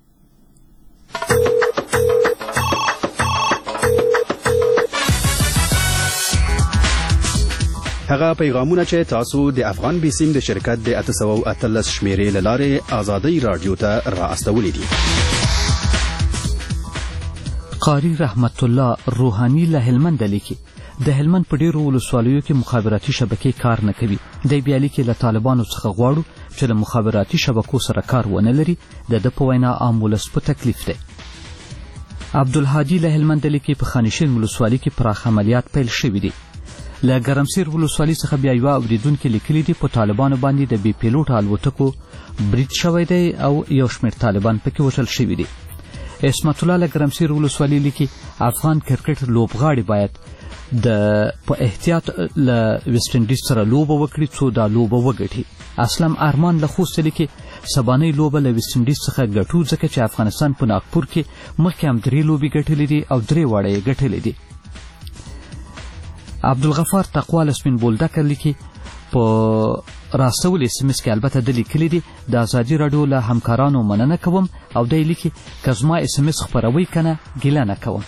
هغه پیغامونه چې تاسو د افغان بیسیم د شرکت د 813 شمیرې له لارې ازادي رادیو ته رااستولې دي. قاری رحمت الله روحانی له هلمند لیکي د هلمند په ډیرو ولسوالیو کې مخابراتي شبکې کار نه کوي. دی بیا لیکي له طالبانو څخه غواړو چې له مخابراتي شبکو سره کار ونه لري. د ده په وینا عام ولس په تکلیف دی. عبدالهادي له هلمند لیکي په خانشین ولسوالي کې پراخ عملیات پیل شوي دي. له ګرمسیر ولسوالي څخه بیا یوه اورېدونکي لیکلي دي په طالبانو باندې د بې پیلوټه الوتکو برید شوی دی او یو شمېر طالبان پکې وژل شوي دي. عصمت الله له ګرمسیر ولسوالي لیکي افغان کرکټ لوبغاړي باید په احتیاط له ویسټ انډیز سره لوبه وکړي څو دا لوبه وګټي. اسلم ارمان له خوست لیکي سبانۍ لوبه له ویسټ انډیز څخه ګټو ځکه چې افغانستان په ناګپور کې مخکې هم 3 لوبې ګټلې دي او 3 واړه یې ګټلې دي. عبدالغفار تقوا له سپین بولدکه لیکي په راستول SMS کې البته د لیکلي دي د ازادي راډیو له همکارانو مننه کوم او دی لیکي که زما SMS خپروي کنه ګیله نه کوم.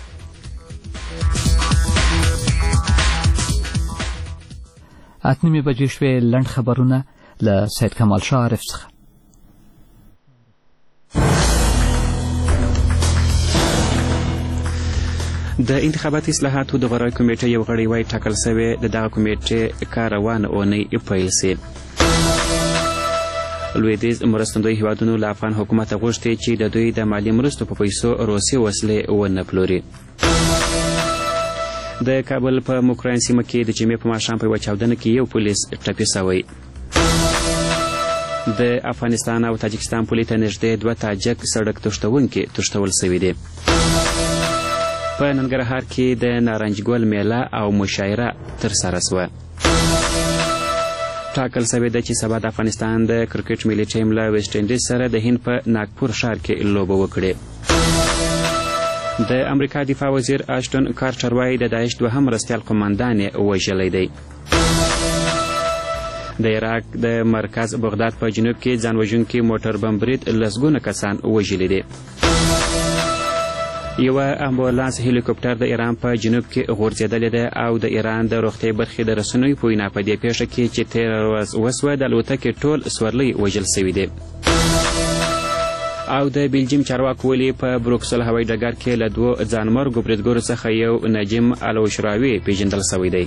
اتنیمې بجې شوې. لنډ خبرونه له سید کمال شاه عارف څخه. د انتخاباتي اصلاحاتو د غوره کمیټې یو غړی وایي ټاکل شوی د دغه کمیټې کار روانه اونۍ پیل سي. لویدیځ مرستندوی هیوادونو له افغان حکومت غوښتي چې د دوی د مالي مرستو په پیسو روسي وسلې ونه پلوري. د کابل په موکراین سیمه کې د جمعې په ماښام په یوه چاودنه کې یو پولیس ټپي سوی. د افغانستان او تاجکستان پولې ته نږدې 2 تاجک سړک تښتونکي تښتول سوي دي. په ننګرهار کې د نارنج ګل میله او مشاعره ترسره سوه. ټاکل شوې ده چې سبا د افغانستان د کرکټ ملي ټیم له ویسټ انډیز سره د هند په ناګپور ښار کې لوبه وکړي. د امریکا دفاع وزیر اشټون کارټر وایي د داعش 2 مرستیال قماندان یې وژلی دی. د عراق د مرکز بغداد په جنوب کې ځانوژونکي موټر بم برید لسګونه کسان وژلي دي. یوه امبولانس هلیکوپټر د ایران په جنوب کې غورځېدلې ده او د ایران د روغتیا برخې د رسنیو په وینا په دې پیښه کې چې تېره ورځ وسوه د الوتکې ټول سورلۍ وژل سوي دي. او د بلجیم چارواکو ولې په بروکسل هوایي ډګر کې له 2 ځانمرګو بریدګرو څخه یو نجم الوشراوي پیژندل سوی دی.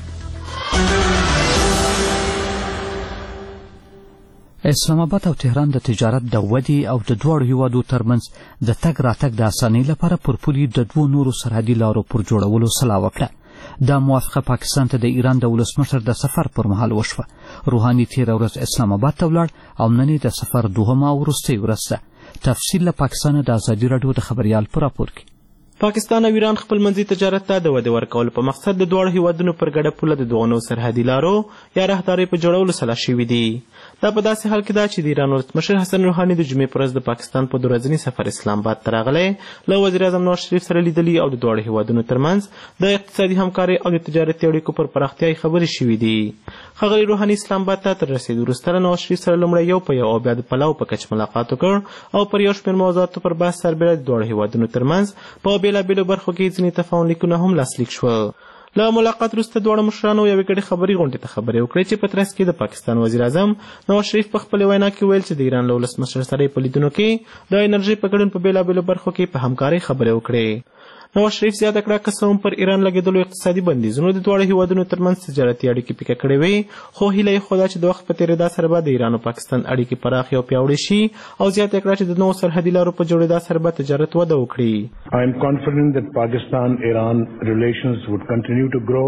اسلام آباد او تهران د تجارت د ودې او د دواړو هیوادو ترمنځ د تګ راتګ د اسانۍ لپاره پر پولي د 2 نورو سرحدي لارو پر جوړولو سلا وکړه. دا موافقه پاکستان ته د ایران د ولسمشر د سفر پر مهال وشوه. روحاني تېره ورځ اسلام آباد ته ولاړ او نن یې د سفر 2مه او وروستۍ ورځ ده. تفصیل له پاکستانه د ازادي راډیو د خبریال په راپور کې. پاکستان او ایران خپل منځي تجارت ته د ودې ورکولو په مقصد د دواړو هیوادونو پر ګډه پوله د 2 سرحدي لارو یا راهدارۍ په جوړولو سلا شوي دي. دا په داسې حال کې ده چې د ایران ولسمشر حسن روحاني د جمعې په ورځ د پاکستان په 2 ورځني سفر اسلام آباد ته راغلی. له وزیر اعظم نواز شریف سره لیدلي او د دواړو هیوادونو ترمنځ د اقتصادي همکارۍ او د تجارتي اړیکو پر پراختیا خبرې شوي دي. ښاغلي روحاني اسلام آباد ته تر رسېدو وروسته له نواز شریف سره لومړی یو په یو او بیا د پلاو په کچ ملاقات وکړ او پر یو شمېر موضوعاتو پر بحث سربېره د دواړو هیوادونو ترمنځ په بېلابېلو برخو کې ځینې تفاهم لیکونه هم لاسلیک شول. له ملاقات وروسته دواړو مشرانو یوې ګډې خبري غونډې ته خبرې وکړې چې په ترڅ کې د پاکستان وزیر اعظم نواز شریف په خپلې وینا کې ویل چې د ایران له ولسمشر سره په لیدنو کې د انرژۍ په ګډون په بېلابېلو برخو کې په همکارۍ خبرې وکړې. نواز شریف زیاته کړه که څه هم پر ایران لګېدلو اقتصادي بندیزونو د دواړو هیوادونو ترمنځ تجارتي اړیکې پیکه کړې وې، خو هیله یې ښوده چې د وخت په تېرېدا سره به د ایران او پاکستان اړیکې پراخې او پیاوړې شي او زیاته کړه چې د نوو سرحدي لارو په جوړېدا سره به تجارت وده وکړي. I am confident that Pakistan-Iran relations would continue to grow.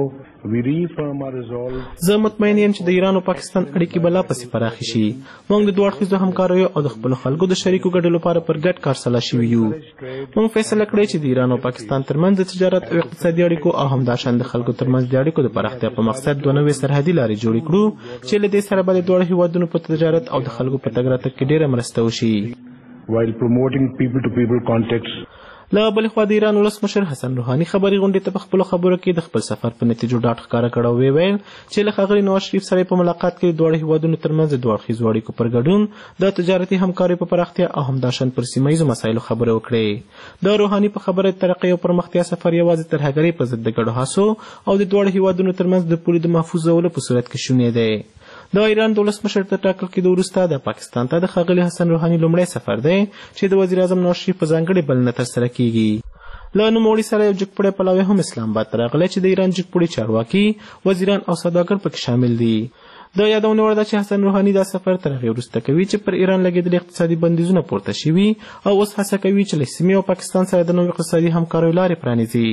زه مطمئن یم چې د ایران او پاکستان اړیکې به لا پسې پراخې شي. موږ د دوه اړخیزو همکاریو او د خپلو خلکو د شریکو ګټو لپاره پر ګډ کار سلا شوي یو. موږ فیصله کړې چې د ایران او پاکستان ترمنځ د تجارت او اقتصادي اړیکو او همداشان د خلکو ترمنځ د اړیکو د پراختیا په مقصد 2 نوې سرحدي لارې جوړې کړو چې له دې سره به د دواړو هیوادونو په تجارت او د خلکو په تګ راتګ کې ډېره مرسته وشي. While promoting people-to-people contacts. له بلې خوا د ایران ولسمشر حسن روحاني خبري غونډې ته په خپلو خبرو کې د خپل سفر په نتیجو ډاډ ښکاره کړ او ویل چې له ښاغلي نواز شریف سره په ملاقات کې د دواړو هیوادونو ترمنځ د دوه اړخیزو اړیکو پر ګډون د تجارتي همکارۍ په پراختیا او همداشان پر سیمه ییزو مسایلو خبرې وکړې. د روحاني په خبره ترقۍ او پرمختیا سفر یوازې ترهګرۍ په ضد د ګډو هڅو او د دواړو هیوادونو ترمنځ د پولې د محفوظولو په صورت کې شونی دی. د ایران د ولسمشر تر ټاکل کېدو وروسته د پاکستان ته د ښاغلي حسن روحاني لومړی سفر دی چې د وزیر اعظم نواز شریف په ځانګړې بلنه ترسره کیږي. له نوموړي سره یو جګپوړی پلاوی هم اسلام آباد ته راغلی چې د ایران جګپوړي چارواکي وزیران او سوداګر پکې شامل دي. د یادونې وړ ده چې حسن روحاني دا سفر تر هغې وروسته کوي چې پر ایران لګېدلي اقتصادي بندیزونه پورته شوي او اوس هڅه کوي چې له سیمې او پاکستان سره د نوې اقتصادي همکاریو لارې پرانیزي.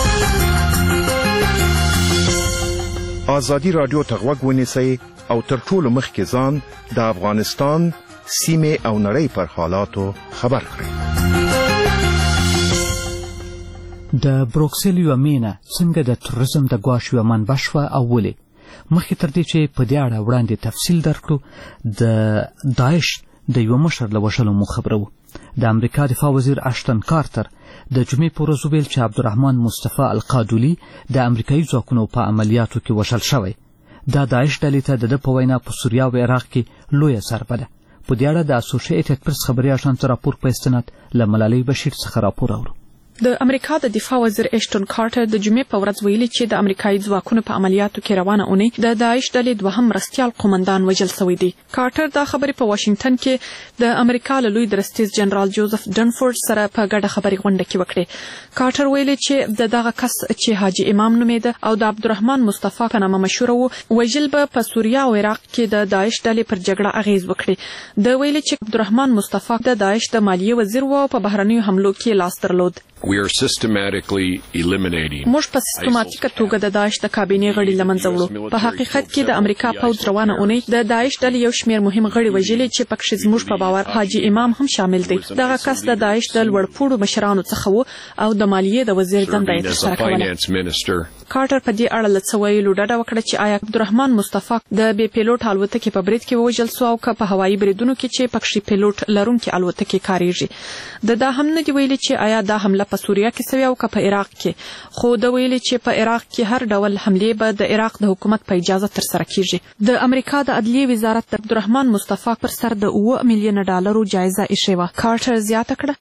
ازادي راډیو ته غوږ ونیسئ او تر ټولو مخکې ځان د افغانستان سیمې او نړۍ پر حالاتو خبر کړئ. د بروکسل یوه مینه څنګه د توریزم د ګواښ یوه منبع شوه او ولې؟ مخکې تر دې چې په دې اړه وړاندې تفصیل درکړو، د داعش د یوه مشر له وژلو مو خبرو. د امریکا دفاع وزیر اشتن کارتر د جمعې په ورځ وویل چې عبدالرحمن مصطفی القادولي د امریکایي ځواکونو په عملیاتو کې وژل شوی. دا داعش ډلې ته د ده په وینا په سوریه او عراق کې لویه ضربه ده. په دې اړه د اسوسییټډ پریس خبري اژانس راپور په استناد له ملالۍ بشیر څخه راپور اورو. د امریکا د دفاع وزیر اشتون کارټر د جمعې په ورځ ویلي چې د امریکایي ځواکونو په عملیاتو کې روانه اونۍ د داعش ډلې دوهم مرستیال قومندان وژل شوی دی. کارټر دا خبرې په واشنگټن کې د امریکا له لوی درستیز جنرال جوزف ډنفورد سره په ګډه خبري غونډه کې وکړې. کارټر ویلي چې د دغه کس چې حاجي امام نومېده او د عبدالرحمن مصطفی په نامه مشهور و، وژل به په سوریه او عراق کې د داعش ډلې پر جګړه اغیز وکړي. د ویلي چې عبدالرحمن مصطفی د داعش د مالیې وزیر و او په بهرنیو حملو کې لاس درلود. We are systematically eliminating. موږ په سیستماتیکه توګه د داعش د کابینې غړي له منځه وړو. په حقیقت کې د امریکا پوځ روانه اونۍ د داعش ډلې یو شمېر مهم غړي وژلي چې پکې زموږ په باور حاجي امام هم شامل دی. دغه کس د داعش د لوړپوړو مشرانو څخه و او د مالیې د وزیر دنده یې ترسره کوله. کارټر په دې اړه له څه ویلو ډډه وکړه چې آیا عبدالرحمن مصطفی د بې پیلوټ الوتکې په برید کې ووژل سو او که په هوایي بریدونو کې چې پکې پیلوټ لرونکي الوتکې کاریږي. دا هم نه دی ویلي چې آیا دا حمله په سوریه کې سوي او که په عراق کې، خو د ویلي چې په عراق کې هر ډول حملې به د عراق د حکومت په اجازه ترسره کیږي. د امریکا د عدلیې وزارت د عبدالرحمن مصطفی پر سر د 7 میلیونه ډالرو جایزه ایښې وه. کارټر زیاته کړه،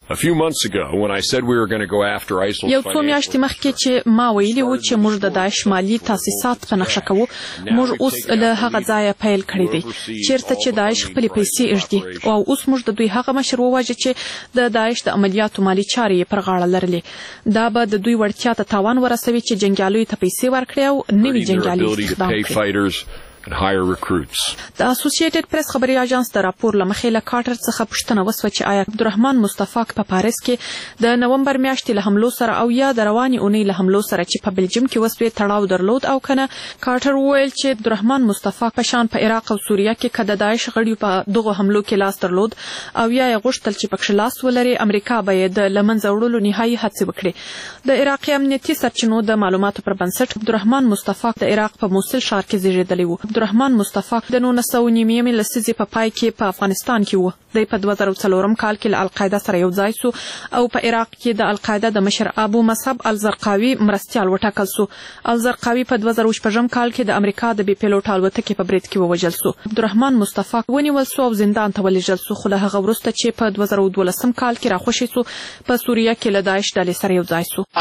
یو څو میاشتې مخکې چې ما ویلي و چې موږ د داعش مالي تاسیسات په نقشه کوو، موږ اوس له هغه ځایه پیل کړی دی چیرته چې داعش خپلې پیسې اږدي، او اوس موږ د دوی هغه مشر وواژه چې د داعش د عملیاتو مالي چارې پر غاړه لرلې. دا به د دوی وړتیا ته تاوان ورسوي چې جنګیالیو ته پیسې ورکړي او نوي جنګیالي استخدام کړي. د اسوسییټډ پریس خبري اژانس د راپور له مخې له کارټر څخه پوښتنه وسوه چې آیا عبدالرحمن مصطفی په پاریس کې د نومبر میاشتې له حملو سره او یا د روانې اونۍ له حملو سره چې په بلجیم کې وسوې تړاو درلود او کنه. کارټر وویل چې عبدالرحمن مصطفی په شان په عراق او سوریه کې که د داعش غړیو په دغو حملو کې لاس درلود او یا یې غوښتل چې پکې لاس ولري، امریکا به یې د له منځه وړلو نهایي هڅې وکړي. د عراقي امنیتي سرچینو د معلوماتو پر بنسټ عبدالرحمن مصطفی د عراق په موصل ښار کې زیږېدلی و. عبدالرحمن مصطفی د 1990 لسیزې په پای کې په افغانستان کې و. دی په 2004 کال کې له القاعده سره یو ځای سو او په عراق کې د القاعده د مشر ابو مصعب الزرقاوي مرستیال وټاکل سو. الزرقاوي په 2014 کال کې د امریکا د بي پیلوټ الوتکې په برید کې ووژل سو. عبدالرحمن مصطفی ونیول سو او زندان ته ولېږل سو، خو له هغه وروسته چې په 2012 کال کې راخوشي سو په سوریه کې له داعش ډلې سره یو ځای سو.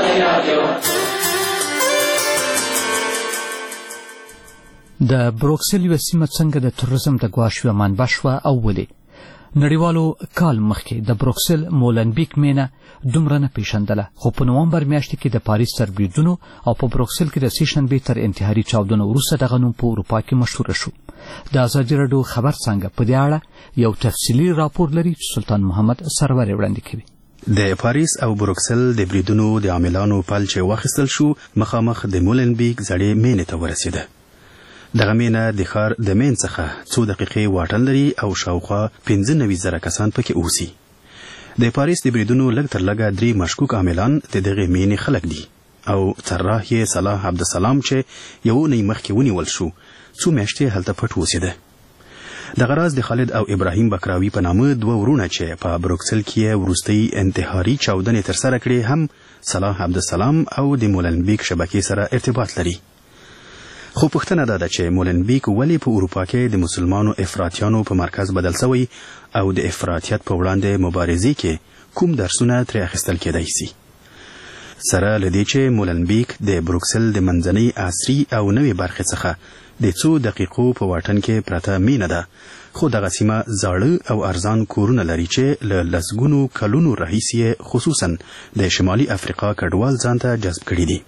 د بروکسل یوه سیمه څنګه د توریزم د ګواښ یوه منبع شوه او ولې؟ نړیوالو کال مخکې د بروکسل مولنبیک مینه دومره نه پیژندله، خو په نومبر میاشتې کې د پاریس تر بریدونو او په بروکسل کې د سې شنبې تر انتحاري چاودنو وروسته دغه نوم په اروپا کې مشهوره شو. د ازادي راډیو خبر څانګه په دې اړه یو تفصیلي راپور لري چې سلطان محمد سرور وړاندې کوي. د پاریس او بروکسل د بریدونو د عاملانو پل چې واخیستل شو مخامخ د مولنبیک زړې مینې ته ورسېده. دغه مینه د ښار د مین څخه څو دقیقې واټن لري او شاوخوا 95,000 کسان پکې اوسي. د پاریس د بریدونو لږ تر لږه 3 مشکوک عاملان د دغې مینې خلک دي او طراح یې صلاح عبدالسلام چې یو اونۍ مخکې ونیول شو، څو میاشتې هلته پټ اوسېده. دغه راز د خالد او ابراهیم بکراوي په نامه 2 ورونه چې په بروکسل کې وروستۍ انتحاري چاودنې ترسره کړې هم صلاح عبدالسلام او د مولنبیک شبکې سره ارتباط لري. خو پوښتنه دا ده چې مولنبیک ولې په اروپا کې د مسلمانو افراطیانو په مرکز بدل شوی او د افراطیت په وړاندې مبارزې کې کوم درسونه ترې اخیستل کېدای شي؟ سره له دې چې مولنبیک د بروکسل د منځنۍ عصري او نوې برخې څخه د څو دقیقو په واټن کې پرته مینه ده، خو دغه سیمه زاړه او ارزان کورونه لري چې له لسګونو کلونو راهیسې خصوصا د شمالي افریقا کډوال ځان ته جذب کړي دي.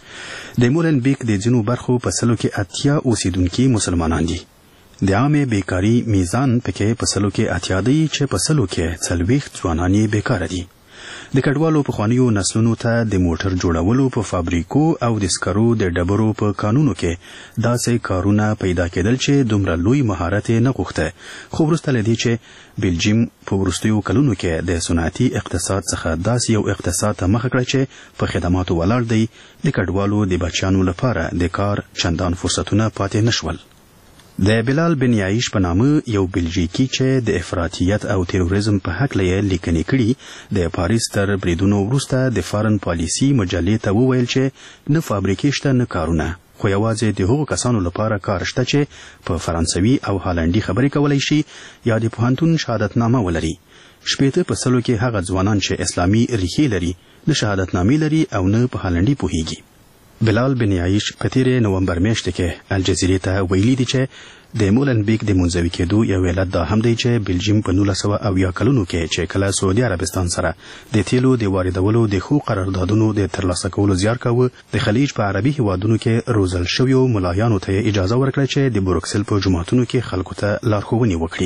د مولنبیک د ځینو برخو په سلو کې 80 اوسیدونکي مسلمانان دي. د عامه بیکاری میزان پکې په سلو کې 80 دی چې په سلو کې 40 ځوانان یې بیکاره دي. د کډوالو پخوانیو نسلونو ته د موټر جوړولو په فابریکو او د سکرو د ډبرو په کانونو کې داسې کارونه پیدا کېدل چې دومره لوی مهارت نه غوښته. خو وروسته له دې چې بلجیم په وروستیو کلونو کې د صنعتي اقتصاد څخه داسې یو اقتصاد ته مخه کړه چې په خدماتو ولاړ دی، د کډوالو د بچیانو لپاره د کار چندان فرصتونه پاتې نشول. د بلال بن یعیش په نامه یو بلژیکي چې د افراطیت او تروریزم په حق لې لیکنې کړي د پاریس تر بریدونو وروسته د فارن پالیسي مجلې ته وویل چې نه فابریکې شته نه کارونه، خو یوازې د هغو کسانو لپاره کار شته چې په فرانسوي او هالندي خبرې کولی شي یا د پوهنتون شهادتنامه ولري. 80% کې هغه ځوانان چې اسلامي ریښې لري نه شهادتنامې لري او نه په هالندي پوهیږي. بلال بن یعیش په تیرې نومبر میاشت کې الجزیرې ته ویلي دي چې د مولنبیک د منځوي کېدو یو علت دا هم دی چې بلجیم په 1970 کلونو کې چې کله سعودي عربستان سره د تیلو د واردولو د ښو قراردادونو د ترلاسه کولو زیار کاوه، د خلیج په عربي هیوادونو کې روزل شویو ملایانو ته اجازه ورکړه چې د بروکسل په جوماتونو کې خلکو ته لارښوونې وکړي.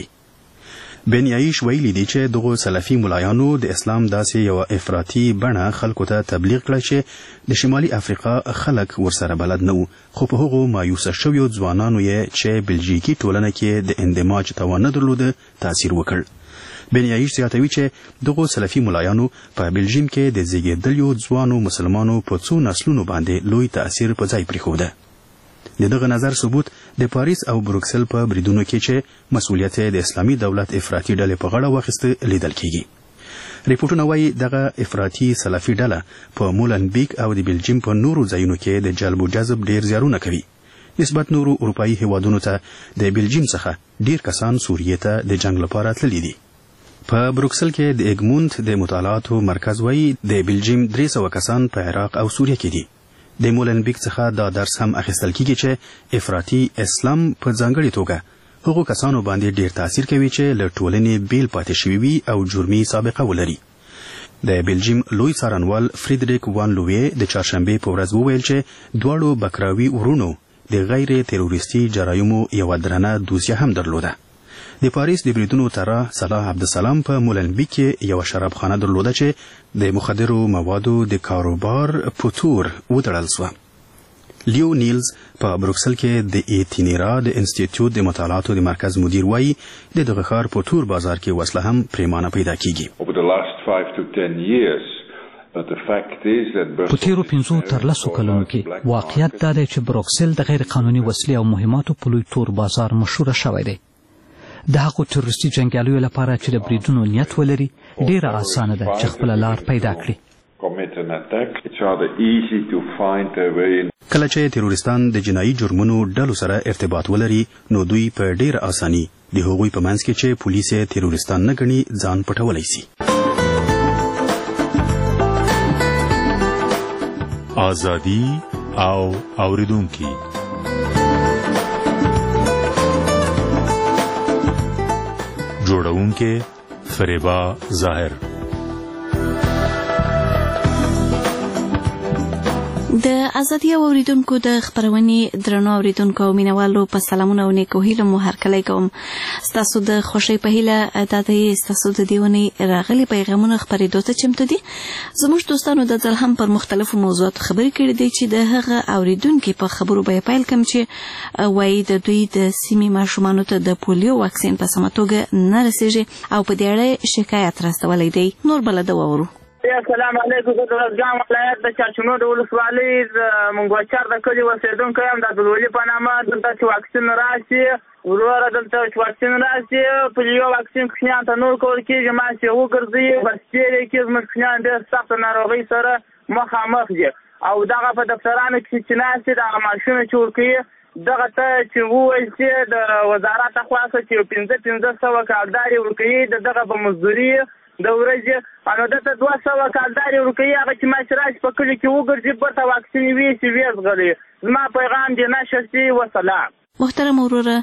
بن یعیش ویلي دی چې دغه سلفي ملایانو د اسلام داسې یو افراطي بڼه خلکو ته تبلیغ کړه چې د شمالي افریقا خلک ورسره بلد نه وو، خو په هغو مایوسه شویو ځوانانو یې چې بلژیکي ټولنه کې د اندماج توان نه درلوده تاثیر وکړ. بن یعیش زیاتوي چې دغه سلفي ملایانو په بلژیم کې د زیږیدلیو ځوانو مسلمانانو په څو نسلونو باندې لوی تاثیر په ځای پرېښوده. د دغه نظر ثبوت د پاریس او بروکسل په بریدونو کې چې مسؤلیت د اسلامي دولت افراطي ډلې په غاړه واخیسته لیدل کیږي. ریپورتونه وایي دغه افراطي سلفي ډله په مولنبیک او د بلجیم په نورو ځایونو کې د جلب و جذب ډیر زیارونه کوي. نسبت نورو اروپایي هیوادونو ته د بلجیم څخه ډیر کسان سوریې ته د جنگ لپاره تللي دي. په بروکسل کې د اګموند د مطالعاتو مرکز وایي د بلجیم 300 کسان په عراق او سوریه کې دي. د مولنبیک څخه دا درس هم اخیستل کیږي چې افراطي اسلام په ځانګړې توګه هغو کسانو باندې ډیر تاثیر کوي چې له ټولنې بیل پاتې شوي وي او جرمي سابقه ولري. د بلجیم لوی څارنوال فریدریک وان لووی د چهارشنبې په ورځ وویل چې دواړو بکراوي ورونو د غیر تروریستي جرایمو یوه درنه دوسیه هم درلوده. د پاریس د بریدونو طرح صلاح عبدالسلام په مولنبیک کې یو شرابخانه درلوده چې د مخدرو موادو د کاروبار په تور وتړل شوه. لیو نیلز په بروکسل کې د ایتینیرا د انسټیټیوټ د مطالعاتو د مرکز مدیر وایي د دغه ښار په تور بازار کې وسله هم پریمانه پیدا کیږي. په تیرو 5 تر 10 کلونو کې واقعیت دا دی چې بروکسل د غیر قانوني وسلې او مهماتو په لوی تور بازار مشهوره شوی دی. د هغو تروریستي جنګیالیو لپاره چې د بریدونو نیت ولري ډیره اسانه ده چې خپل لار پیدا کړي. کله چې تروریستان د جنایي جرمونو ډلو سره ارتباط ولري نو دوی په ډیره اساني د هغوی په منځ کې چې پولیس تروریستان نه ګڼي ځان پټولی شي. ازادي او اوریدونکي جوړونکې فریبا ظاهر. د ازادي اوریدونکو د خبرونې درنو اوریدونکو او مینوالو په سلامونه او نیکو هیله مو هرکلی کوم. ستاسو د خوښۍ په هیله دا دی ستاسو د دیونې راغلي پیغامونه خپرېدو ته چمتو دي. زموږ دوستانو د ځل هم پر مختلفو موضوعاتو خبرې کړې دي چې د هغه اوریدونکو په خبرو به پیل کوم چې وایي د دوی د سیمې ماشومانو ته د پولیو واکسین په سمه توګه نه رسیږي او په دې اړه شکایت راستولی دی. نور بل د وورو. السلام علیکم. زه د روزګان ولایت د چارچونو د ولسوالۍ منګوچار د کلي اوسېدونکی یم. د عبدالولي په نامه. دلته چې واکسین راشي وروره دلته چې واکسین راشي پولیو واکسین کوچنیانو ته نه ورکول کېږي. ماسې وګرځي برسپیرې کې زموږ کوچنیان ډېر سخته ناروغۍ سره مخامخ دي او دغه په دفترانو کې چې ناستې دغه معاشونه چې ورکوي دغه ته چې وویل چې د وزارت خوا څخه چې 1500 کالدارې ورکوي د دغه په مزدوري د ورځې نو دته 200 کالدارې ورکوي هغه چې ماسې راشي په کلي کې وګرځي برته واکسین ویسي ویزغلي. زما پیغام دی نشستي وسلام. محترم وروره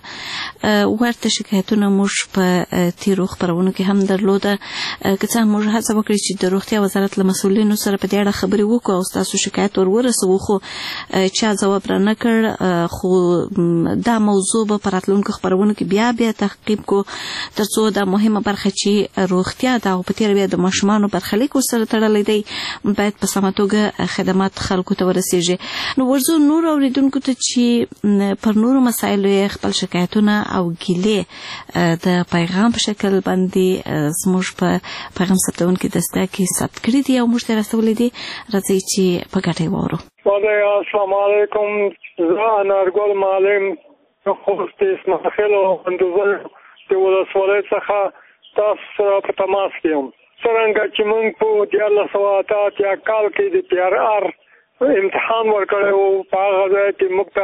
ورته شکایتونه موږ په تیرو خبرونو کې هم درلوده که څه موږ هڅه وکړو چې د روغتیا وزارت له مسؤلینو سره په دې اړه خبرې وکړو او تاسو شکایت ورسوو خو چا ځواب را نه کړ خو دا موضوع به په راتلونکو خبرونو کې بیا تحقیق کو ترڅو دا مهمه برخه چې روغتیا دا په تیر بیا د ماشومانو برخلیک سره تړلې دی باید په سمه توګه خدمات خلکو ته ورسیږي نو ورزو نور اوریدونکو ته چې پر نورو مسایلو خپل شکایتونه او ګیلې د پیغام په شکل باندې زموږ په پیغام ثبتونکو دسته کې ثبت کړي دي او موږ ته رسولې دي راځي چې په ګټه وورو السلام علیکم زه انارګل معلم خوست اسماعیل او اندوزل د ولسوالۍ څخه تاسو سره په تماس کې یم څرنګه چې موږ په 1988 کال کې د PRR امتحان ورکړی وو په هغه ځای کې موږ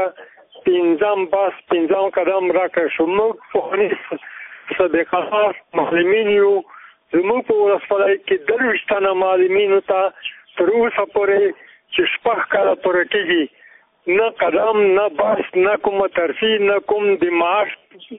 ته پنځم قدم راکړی شو موږ پوهنیز صدقه‌دار معلمین یو زموږ په ولسوالۍ کې 23 تنه معلمینو ته تر اوسه پورې چې 6 کاله پوره کېږي نه قدم نه بحث نه کومه ترفیع نه کوم د معاش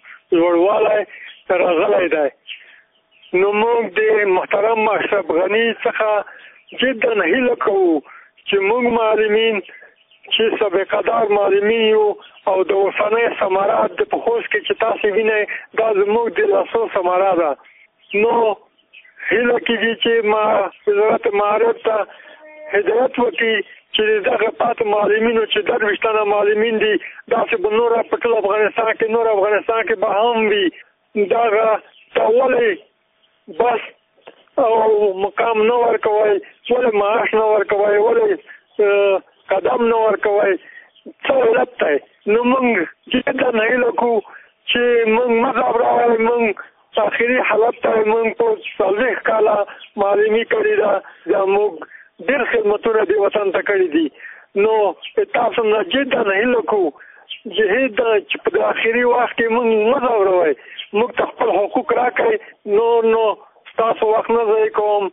لوړوالی راغلی دی نو موږ د محترم اشرف غني څخه جدا هیله کوو چې موږ معلمین چې سابقه‌دار معلمین یو او د اوسنۍ ثمرات د په خوست کې چې تاسو وینئ دا زموږ د لاسو ثمره ده نو هیله کېږي چې ما وزارت معارف ته هدایت وکړي چې دغه پاتې معلمینو چې 23 تنه معلمین دي داسې به نور په ټول افغانستان کې به هم وي دغه ته ولې بس او مقام نه ورکوي ولې معاش نه ورکوي ولې قدم نه ورکوي څه علت دی نو موږ جدا هیله کوو چې موږ مذهب راوړی موږ آخري حالت ته موږ په 40 کاله معلمي کړې ده دا موږ ډېر خدمتونه د وطن ته کړي دي نو تاسو نه جدا هیله کوو چې په آخري وخت کې موږ مذهب راوړی موږ ته خپل حقوق راکړئ نو تاسو وخت نه ضایع کوم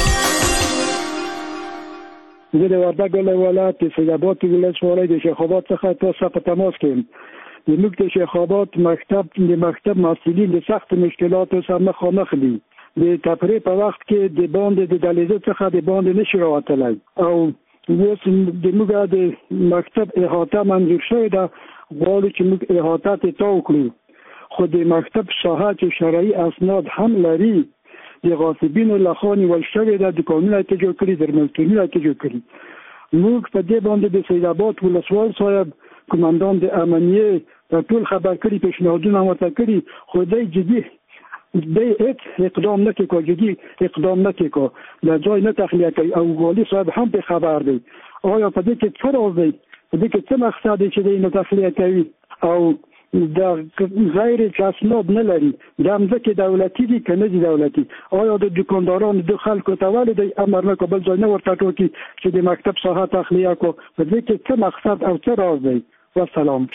زه د وردګ ولایت سیدآباد ولسوالۍ د شیخ آباد څخه تاسو په تماس کې زموږ د شیخ آباد مکتب مسؤلین د سخت مشکلاتو سره مخامخ دي د تفریح په وخت کې د باندې د دهلیزه څخه د باندې نشي راوتلی او اوس زموږ د مکتب احاطه منظور شوې ده غواړو چې موږ احاطه ته تاو کړو خو د مکتب ساحه چې شرعي اسناد هم لري د غاصبینو لخوا نیول شوې ده دوکانونه یې جوړ کړي درملتونونه یې جوړ کړي موږ په دې باندې د سیدآباد ولسوال صاحب قماندان د امنیه ټول خبر کړي پیشنهادونه ورته کړي خو دی جدي دی هیڅ اقدام نه کوي جدي اقدام نه کوي له ځای نه تخلیه کوي او والي صاحب هم په خبر دی آیا په دې کې څه راز دی په دې کې څه مقصد دی چې دی نه تخلیه کوي او دا غیر اسناد نه لري دا مځکې دولتي دي که نه دي دولتي آیا د دکاندارانو د خلکو ته ولې دی امر نه کوي بل ځای نه ورته ټوکي چې د مکتب ساحه تخلیه کو په دې کې څه مقصد او څه راز دی والسلام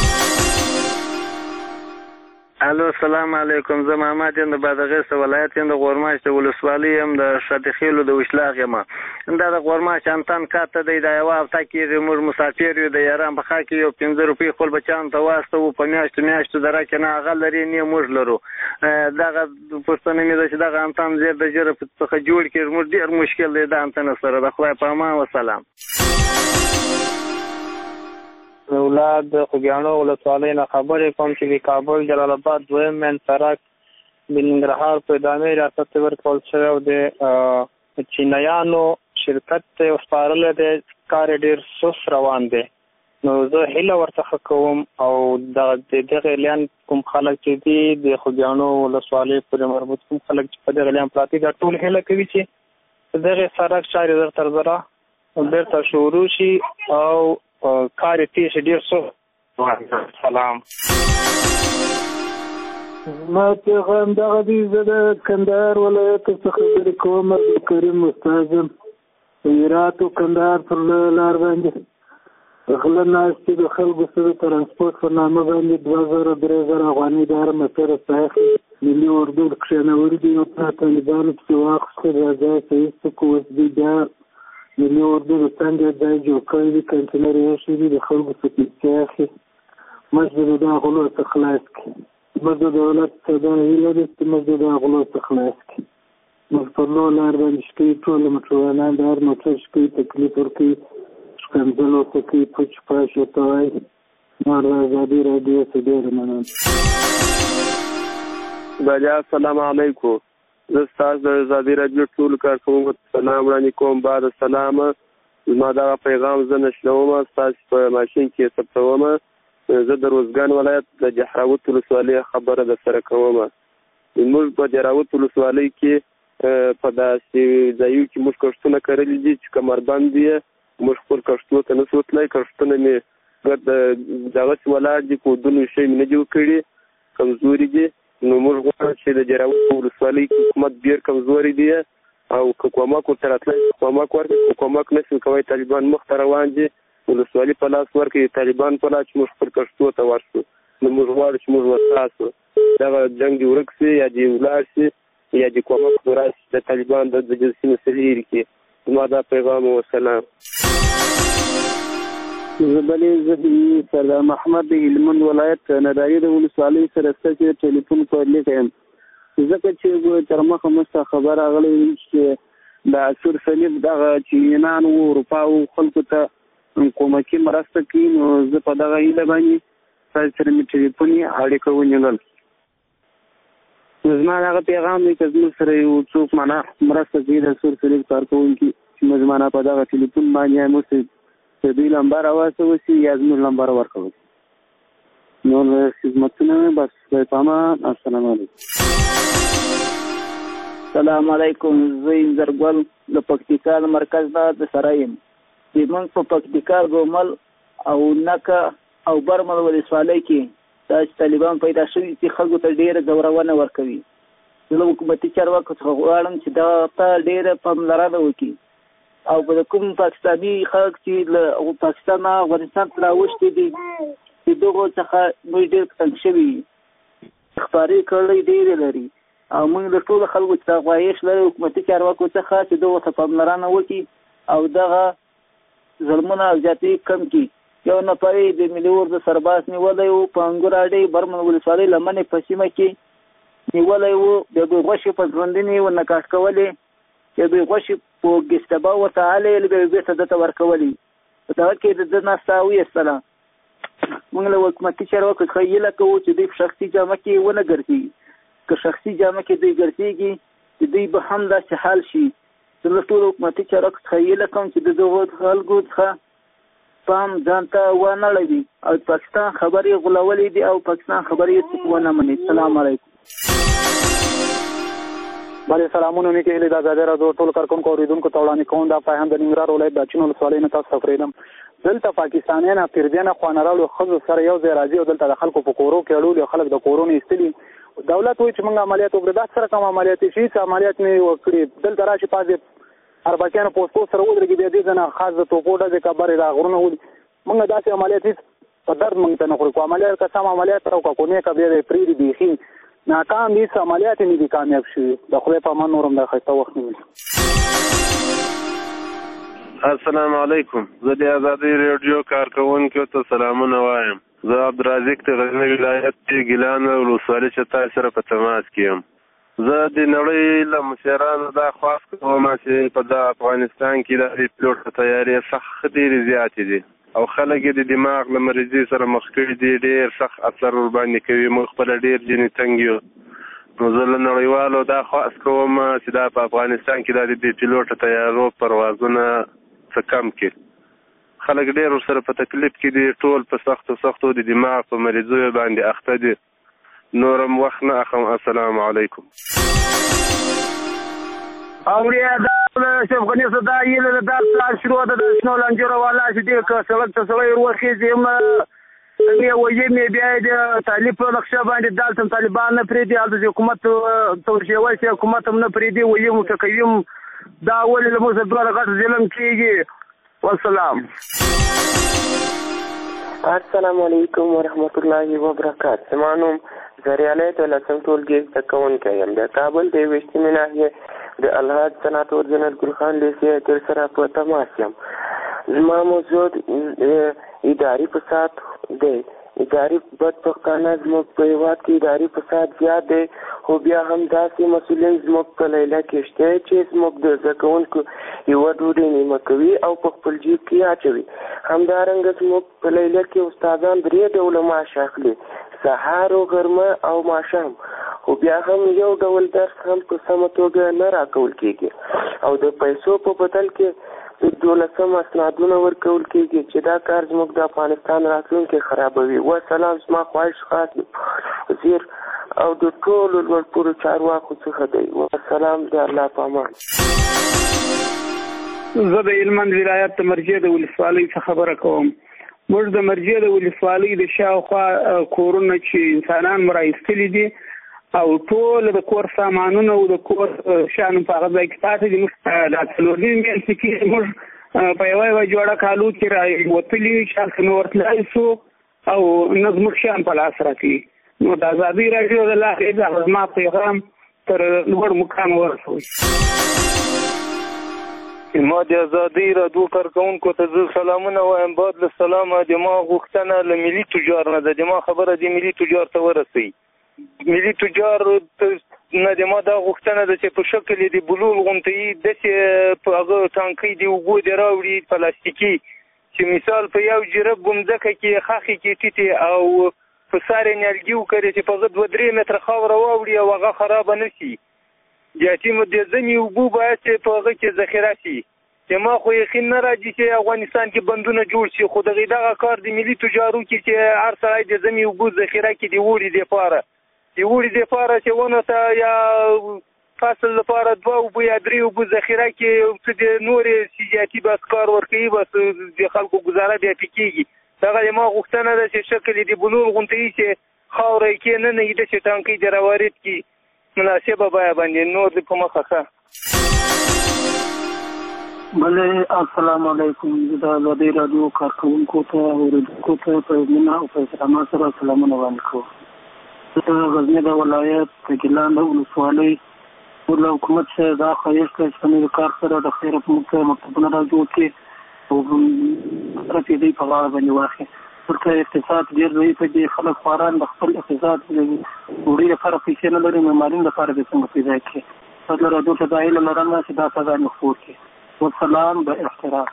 الو السلام علیکم زه محمد یم د بادغیس ولایت یم د غورماش د ولسوالۍ یم د شاطخیلو د وشلاغ یم دا د غورماش انتن کاته دی د یوه هفته کې موږ مسافر یو د یاران په خوا کې یو 15 روپۍ خپل بچیانو ته واستوو په میاشتو دره کې نه هغه لري نه موږ لرو دغه پوښتنه مې ده چې دغه انتن زیر د ژره څخه جوړ کړي موږ ډېر مشکل دی د انتن سره د خدای په امان وسلام اولاد خوږیاڼو ولسوالۍ نه خبرې کوم چې د کابل جلال آباد دویم مین سړک د ننګرهار په ادامې ریاست ته ورکول شوی او د چینایانو شرکت ته سپارلی دی کار یې ډېر سست روان دی نو زه هیله ورڅخه کوم او دغه اعلان کوم خلک چې دي د خوږیاڼو ولسوالۍ پورې مربوط کوم خلک چې په دغه اعلان پراته دي دا ټول هیله کوي چې دغه سړک چارې زر تر زره بېرته شروع شي او کار یې تېز ډېر سو سلام ما پیغام دغه دی زه د کندهار ولایت څخه خبرې کوم عبدالکریم استاد یم هرات او کندهار پر لار باندې غله ناستې د خلکو سره د ترانسپورټ په نامه باندې 2000-3000 افغانۍ د هر موټر څخه ملي اردو کښېنولي دي او طالبانو پسې واخیستل راځه صحیح څه کو اوس دوی بیا ملي اردو د څنګه ځای جوړ کړی دي کنټینر یې ایښي دي د خلکو څخه پیسې اخلي مزد د غلو څخه خلاص کړي. موږ د دولت څخه دا هیله ده چې موږ د غلو څخه خلاص کړي. موږ په نو لار باندې شکي ټول موټروانان د هر موټر شکي تکلیف ورکوي، ښکنځل ورته کوي، پوچ پاش ورته وایي. نور د ازادي راډیو څخه ډېره مننه. بجا السلام علیکم. زه ستاسو د ازادي راډیو ټولو کارکوونکو ته سلام وړاندې کوم. بعد السلام. زما دغه پیغام زه نشلوم، ستاسو په ماشین کې ثبتوم. زه د روزګان ولایت د جهراوت ولسوالۍ خبره در سره کوم. موږ په جهراوت ولسوالۍ کې په داسې ځایو کې موږ کښتونه کرلي دي چې کمربند دي. موږ خپل کښتونو ته نسو تللی. کښتونه مې دغسې ولاړ دي، کودونه شی مې نه جوړ کړي، کمزوري دي. نو موږ غواړو چې د جهراوت ولسوالۍ حکومت ډېر کمزوري دی او که کومک ورته راتلی کومک ورکړي. که کومک نشي کوی طالبان مخته روان دي، ولسوالي په لاس ورکړي طالبان په لاس چې موږ خپل کښتو ته ورشو. نو موږ غواړو چې موږ ورتاسو دغه جنګ دې ورک شي یا دې ولاړ شي یا دې کومک راشي د طالبان د سیمې څخه لرې کړي. زما دا پیغام وسلام. زه بلې سردار محمد د هلمند ولایت نداري د ولسوالۍ سره ستاسې ټلیفون کولی یم، ځکه چې تر مخه موږ ته خبر راغلی چې د سور صلیب دغه چینیان و اروپا و خلکو ته کومکي مرسته کوي. نو زه په دغه هیله باندې ستاسې سره مې ټلیفوني اړیکه ونیول. زما دغه پیغام دی که زموږ سره یو څوک معنا مرسته کوي د سور صلیب کارکوونکي، چې موږ معنا په دغه ټلیفون باندې موږ د دوی لمبر واستوي شي یا زموږ لمبر ورکوي. نور خدمتونه بس پامان. السلام علیکم. السلام علیکم. زه انځرګل د پکتیکا مرکز نه د سره یم. زموږ په پکتیکا ګومل او نکه او برمل ولسوالۍ کې دا چې طالبان پیدا شوي چې خلکو ته ډېره ځورونه ورکوي. زه له حکومتي چارواکو څخه غواړم چې دا ته ډېره پاملرنه وکړي او په کوم پاکستاني خلک چې له پاکستان نه افغانستان ته راوښتي دي چې دغو څخه موږ ډېر تنګ شوي خپارې کړۍ ډېرې لري او موږ له ټولو خلکو څخه غواړش لرو حکومتي چارواکو څخه چې دغو ته پاملرنه وکړي او دغه ظلمونه او زیاتې کم کړي. یو نفر د ملي ورځ سرباز نیولی و په انګور اډې برمن ولسوالۍ لمنې په سیمه کې نیولی و. د دوی غوښې په ژوندنې ورنه کاټ کولې، د دوی غوښې په ګشتبه ورته هلې بیا یې بېرته ده ته ورکولې. په دغه کې د ده ناسته ویستله. موږ له حکومتي چارواکو څخه هیله کوو چې دوی په شخصي جامه کې ونه ګرځېږي. که شخصي جامه کې دوی ګرځېږي چې دوی به هم داسې حال شي. زه له ټولو حکومتي چارواکو څخه هیله کوم چې د دغو خلکو څخه پام ځان ته ونه اړوي او پاکستان خبرې غولولې دي او پاکستان خبرې هېڅوک ونه مني. السلام علیکم. باندې سلامونه مې کېږي د ازادۍ راډیو ټول کارکوونکو اوریدونکو ته وړاندې کوم. دا پیغام د ننګرهار ولایت د اچین ولسوالۍ نه تاسو ته پرېږدم. دلته پاکستانیان پردیان خوانه راوړو ښځو سره یو ځای راځي او دلته د خلکو په کورو کې اړولي خلک د کورونو ایستلي. دولت وایي چې موږ عملیات وکړو، دا سره کوم عملیات شي چې عملیات مې وکړي. دلته راشي پازې اربکیانو پوسټو سره ودرېږي، بیا دې ځای نه خاص د توپو ډزې کبرې را غرونه ولي. موږ داسې عملیات هېڅ په درد موږ ته نه خوري. خو عملیات که سم عملیات سره وکړو کو نیکه بیا دی پرېږدي بیخي ناکام دي. هېڅ عملیات یې نه دي کامیاب شوي. د خدای په امان نور هم دا ښایسته وخت نیولي. السلام علیکم. زه د ازادۍ راډیو کارکوونکو ته سلامونه وایم. زه عبدالرازق د غزني ولایت ګیلان ولسوالۍ چې تاسو سره په تماس کې یم. زه د نړۍ له مشرانو دا خواست کوم چې په افغانستان کې د پیلوټ تیارې سخت ډېرې زیاتې دي او خلک یې د دماغ له مریضۍ سره مخ کړي دي. ډېر سخت اثر ورباندې کوي. موږ خپله ډېر ځینې تنګ یو. نو زه له نړیوالو دا خواست کوم چې دا په افغانستان کې د پیلوټ تیارو پروازونه څه کم کړي. خلک ډېر ورسره په تکلیف کې دي. ټول په سختو د دماغ په مریضیو باندې اخته دي. نورم وخت نه اخم. السلام علیکم. اوریا دا شفقنی صدا یله دا پلان شروع ده د شنو لنجره والا چې دې که سړک ته سړی وروخېږي مې وایي مې بیا د طالب په نقشه باندې دالته طالبان نه پرېږدي، هلته چې حکومت توجیهوي چې حکومت هم نه پرېږدي. وایي متقیم دا ولې له موږ سره دواړه غټ ظلم کېږي. والسلام. السلام علیکم ورحمت الله وبرکاته. زما نوم زریالی دولسم ټولګي زده کوونکی یم. د کابل د 21مې ناحیې د الحاج سناتور جنرال ګل خان لیسې تر سره په تماس یم. زما موضوع اداري فساد دی. اداري بدبختانه زموږ په هېواد کې اداري فساد زیات دی، خو بیا هم داسې مسؤلین زموږ په لیله کې شته چې زموږ د زده کوونکو یوه ډوډۍ نیمه کوي او په خپل جیب کې اچوي. همدارنګه زموږ په لیله کې استادان 3 ډوله معاش اخلي، سهار و غرمه او ماښام، خو بیا هم یو ډول درس هم په سمه توګه نه راکول کېږي او د پیسو په بدل کې 12 اسنادونه ورکول کېږي چې دا کار زموږ د افغانستان راتلونکی خرابوي. وسلام، زما خواهش خاص وزیر او د ټولو لوړپوړو چارواکو څخه دی. وسلام، د الله په امان. زه د هلمند ولایت د مرجې د ولسوالۍ څخه خبره کوم. موږ د مرجې د ولسوالۍ د شاوخوا کورونه چې انسانان مو راایستلي دي او ټول د کور سامانونه او د کور شیان په هغه ځای کې پاتې دي. موږ دا 4 میاشتې کې موږ په یوه جوړه کالو کې راوتلي چې هلته مې ورتلای شو او نه زموږ شیان په لاس راکړي. نو د ازادي راډیو د لارې د زما پیغام تر لوړ مقام ورسوي. ما د ازادۍ راډیو کارکوونکو ته زه سلامونه وایم. بعد له سلامه د ما غوښتنه له ملي تجار نه ده، د ما خبره د ملي تجار ته ورسوي. ملي تجار نه د ما دا غوښتنه ده چې په شکل د بلول غونته یې داسې په هغه ټانکۍ د اوبو د راوړي پلاستیکي چې مثال په یو جرب ګمځکه کې خاخې کې ټیټې او په سر یې نیالګي وکړي چې په هغه 2-3 متره خاوره واوړي او هغه خرابه نه شي. جاتي د ځمې اوبو باید چې په هغه کې ذخیره شي. چې ما خو یقین نه راځي چې افغانستان کې بندونه جوړ شي، خو دغه کار د ملي تجارو کې چې هر سړی د ځمې اوبو ذخیره کړي د اوړي دپاره چې ونه ته یا فصل لپاره 2 اوبه یا 3 اوبه ذخیره کړي څه د نورې سیاحتي بس کار ورکوي، بس د خلکو ګزاره بیا پې کېږي. دغه د ما غوښتنه ده چې شکل د بلور غونته یي چې خاوره یې کې نه نه یي داسې ټانکۍ د راوارد کړي مناسبه بیه باندې. نور دې په مخه ښه. بله، السلام علیکم. زه د ازادۍ راډیو کارکوونکو ته اورېدونکو ته په مینه او په احترامات سره سلامونه وړاندې کوم. د غزني د ولایت د ګیلان د ولسوالۍ له حکومت سره دا خواهش دی چې په نوي کار سره د خیرات مکتبونه را جوړ کړي او طرف یې دوی په غاړه باندې واخلي. ورته اقتصاد ډېر ضعیف دی، خلک خواران د خپل اقتصاد ډوډۍ لپاره پیسې نه لري، معمارین لپاره به څنګه پیدا کړي. ازادۍ راډیو ته دا هیله لرم چې دا پیغام خپور کړي. والسلام باحترام.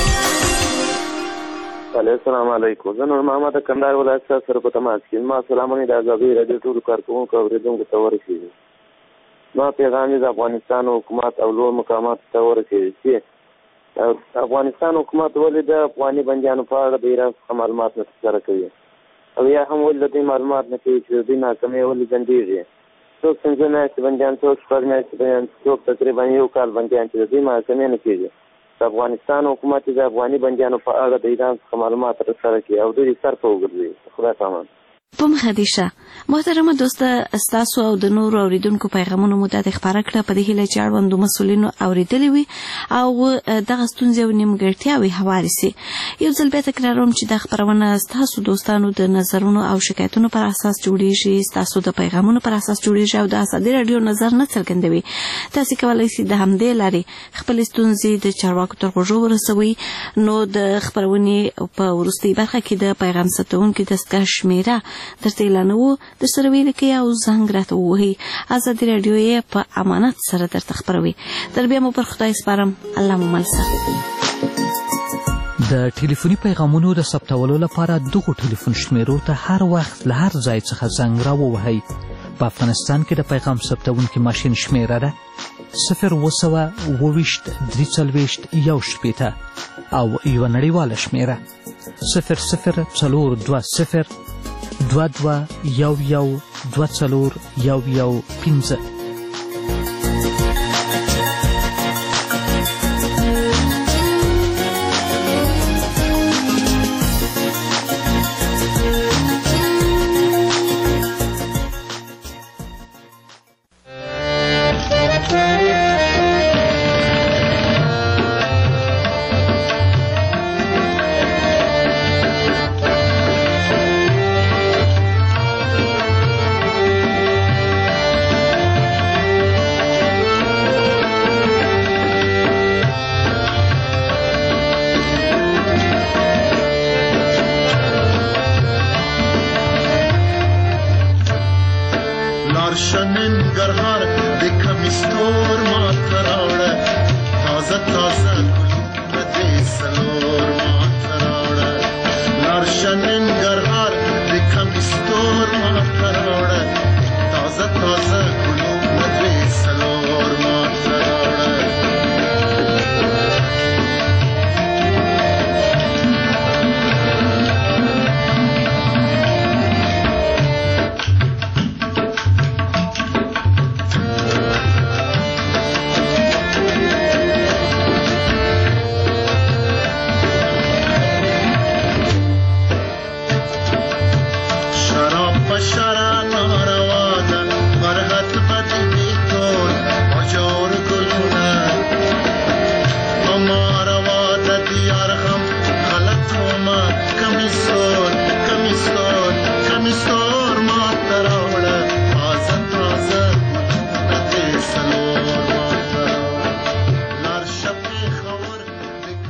السلام علیکم. زه نور محمد کندهار ولایت سره په تماس کې. ما سلامونه د ازادۍ راډیو ټولو کارکوونکو او اورېدونکو ته ورسېږي. ما پیغام د افغانستان حکومت او لوړ مقاماتو ته ورسېږي چې افغانستان حکومت ولې د افغاني بندیانو په اړه د ایران څخه معلومات نه ترلاسه کوي او یا هم ولې د دوی معلومات نه کوي چې د دوی ناکامۍ ولې ځنډېږي. څوک 5 میاشتې بندیان، څوک 6 میاشتې بندیان، څوک تقریبا 1 کال بندیان چې د دوی محاکمې نه کېږي. د افغانستان حکومت د افغاني بندیانو په اړه د ایران څخه معلومات ترلاسه کړي او دوی سر په وګرځوي. خدای پامان. په مخه دې شه محترمه دوسته، ستاسو او د نورو اوریدونکو پیغامونه مو ته خبره کړه په دې هیله چې اړوندو مسؤلینو اوریدلي وي او دغه ستونزې او نیمګړتیاوې هوارې سي. یو ځل بیا تکراروم چې دا خبرونه ستاسو دوستانو د نظرونو او شکایتونو پر اساس جوړیږي، ستاسو د پیغامونو پر اساس جوړیږي او د ازادۍ راډیو نظر نه څرګندوي. تاسو کولی شئ د همدې لارې خپل ستونزې د چارواکو تر غوږو ورسوي. نو د خبرونې په وروستۍ برخه کې د پیغام ثبتونکو دستګاه شمیره درته اعلانوو، در سره ویل کې او زنګ راته ووهئ. ازادي راډیو یې په امانت سره درته خپروي. تر بیا مو پر خدای سپارم. الله مو مل شه. د ټلیفوني پیغامونو د ثبتولو لپاره دغو ټلیفون شمیرو ته هر وخت له هر ځای څخه زنګ راووهئ. په افغانستان کې د پیغام ثبتونکي ماشین شمیره ده 020-340-1 او یوه نړیواله شمیره 002022112415. ننګرهار د کمیستور ما تراوړه تازه تازه ګلونه دې سلور ما تراوړه لارشه ننګرهار د کمیستور ما تراوړه تازه تازه ګلونه دې سلور ما تراوړه So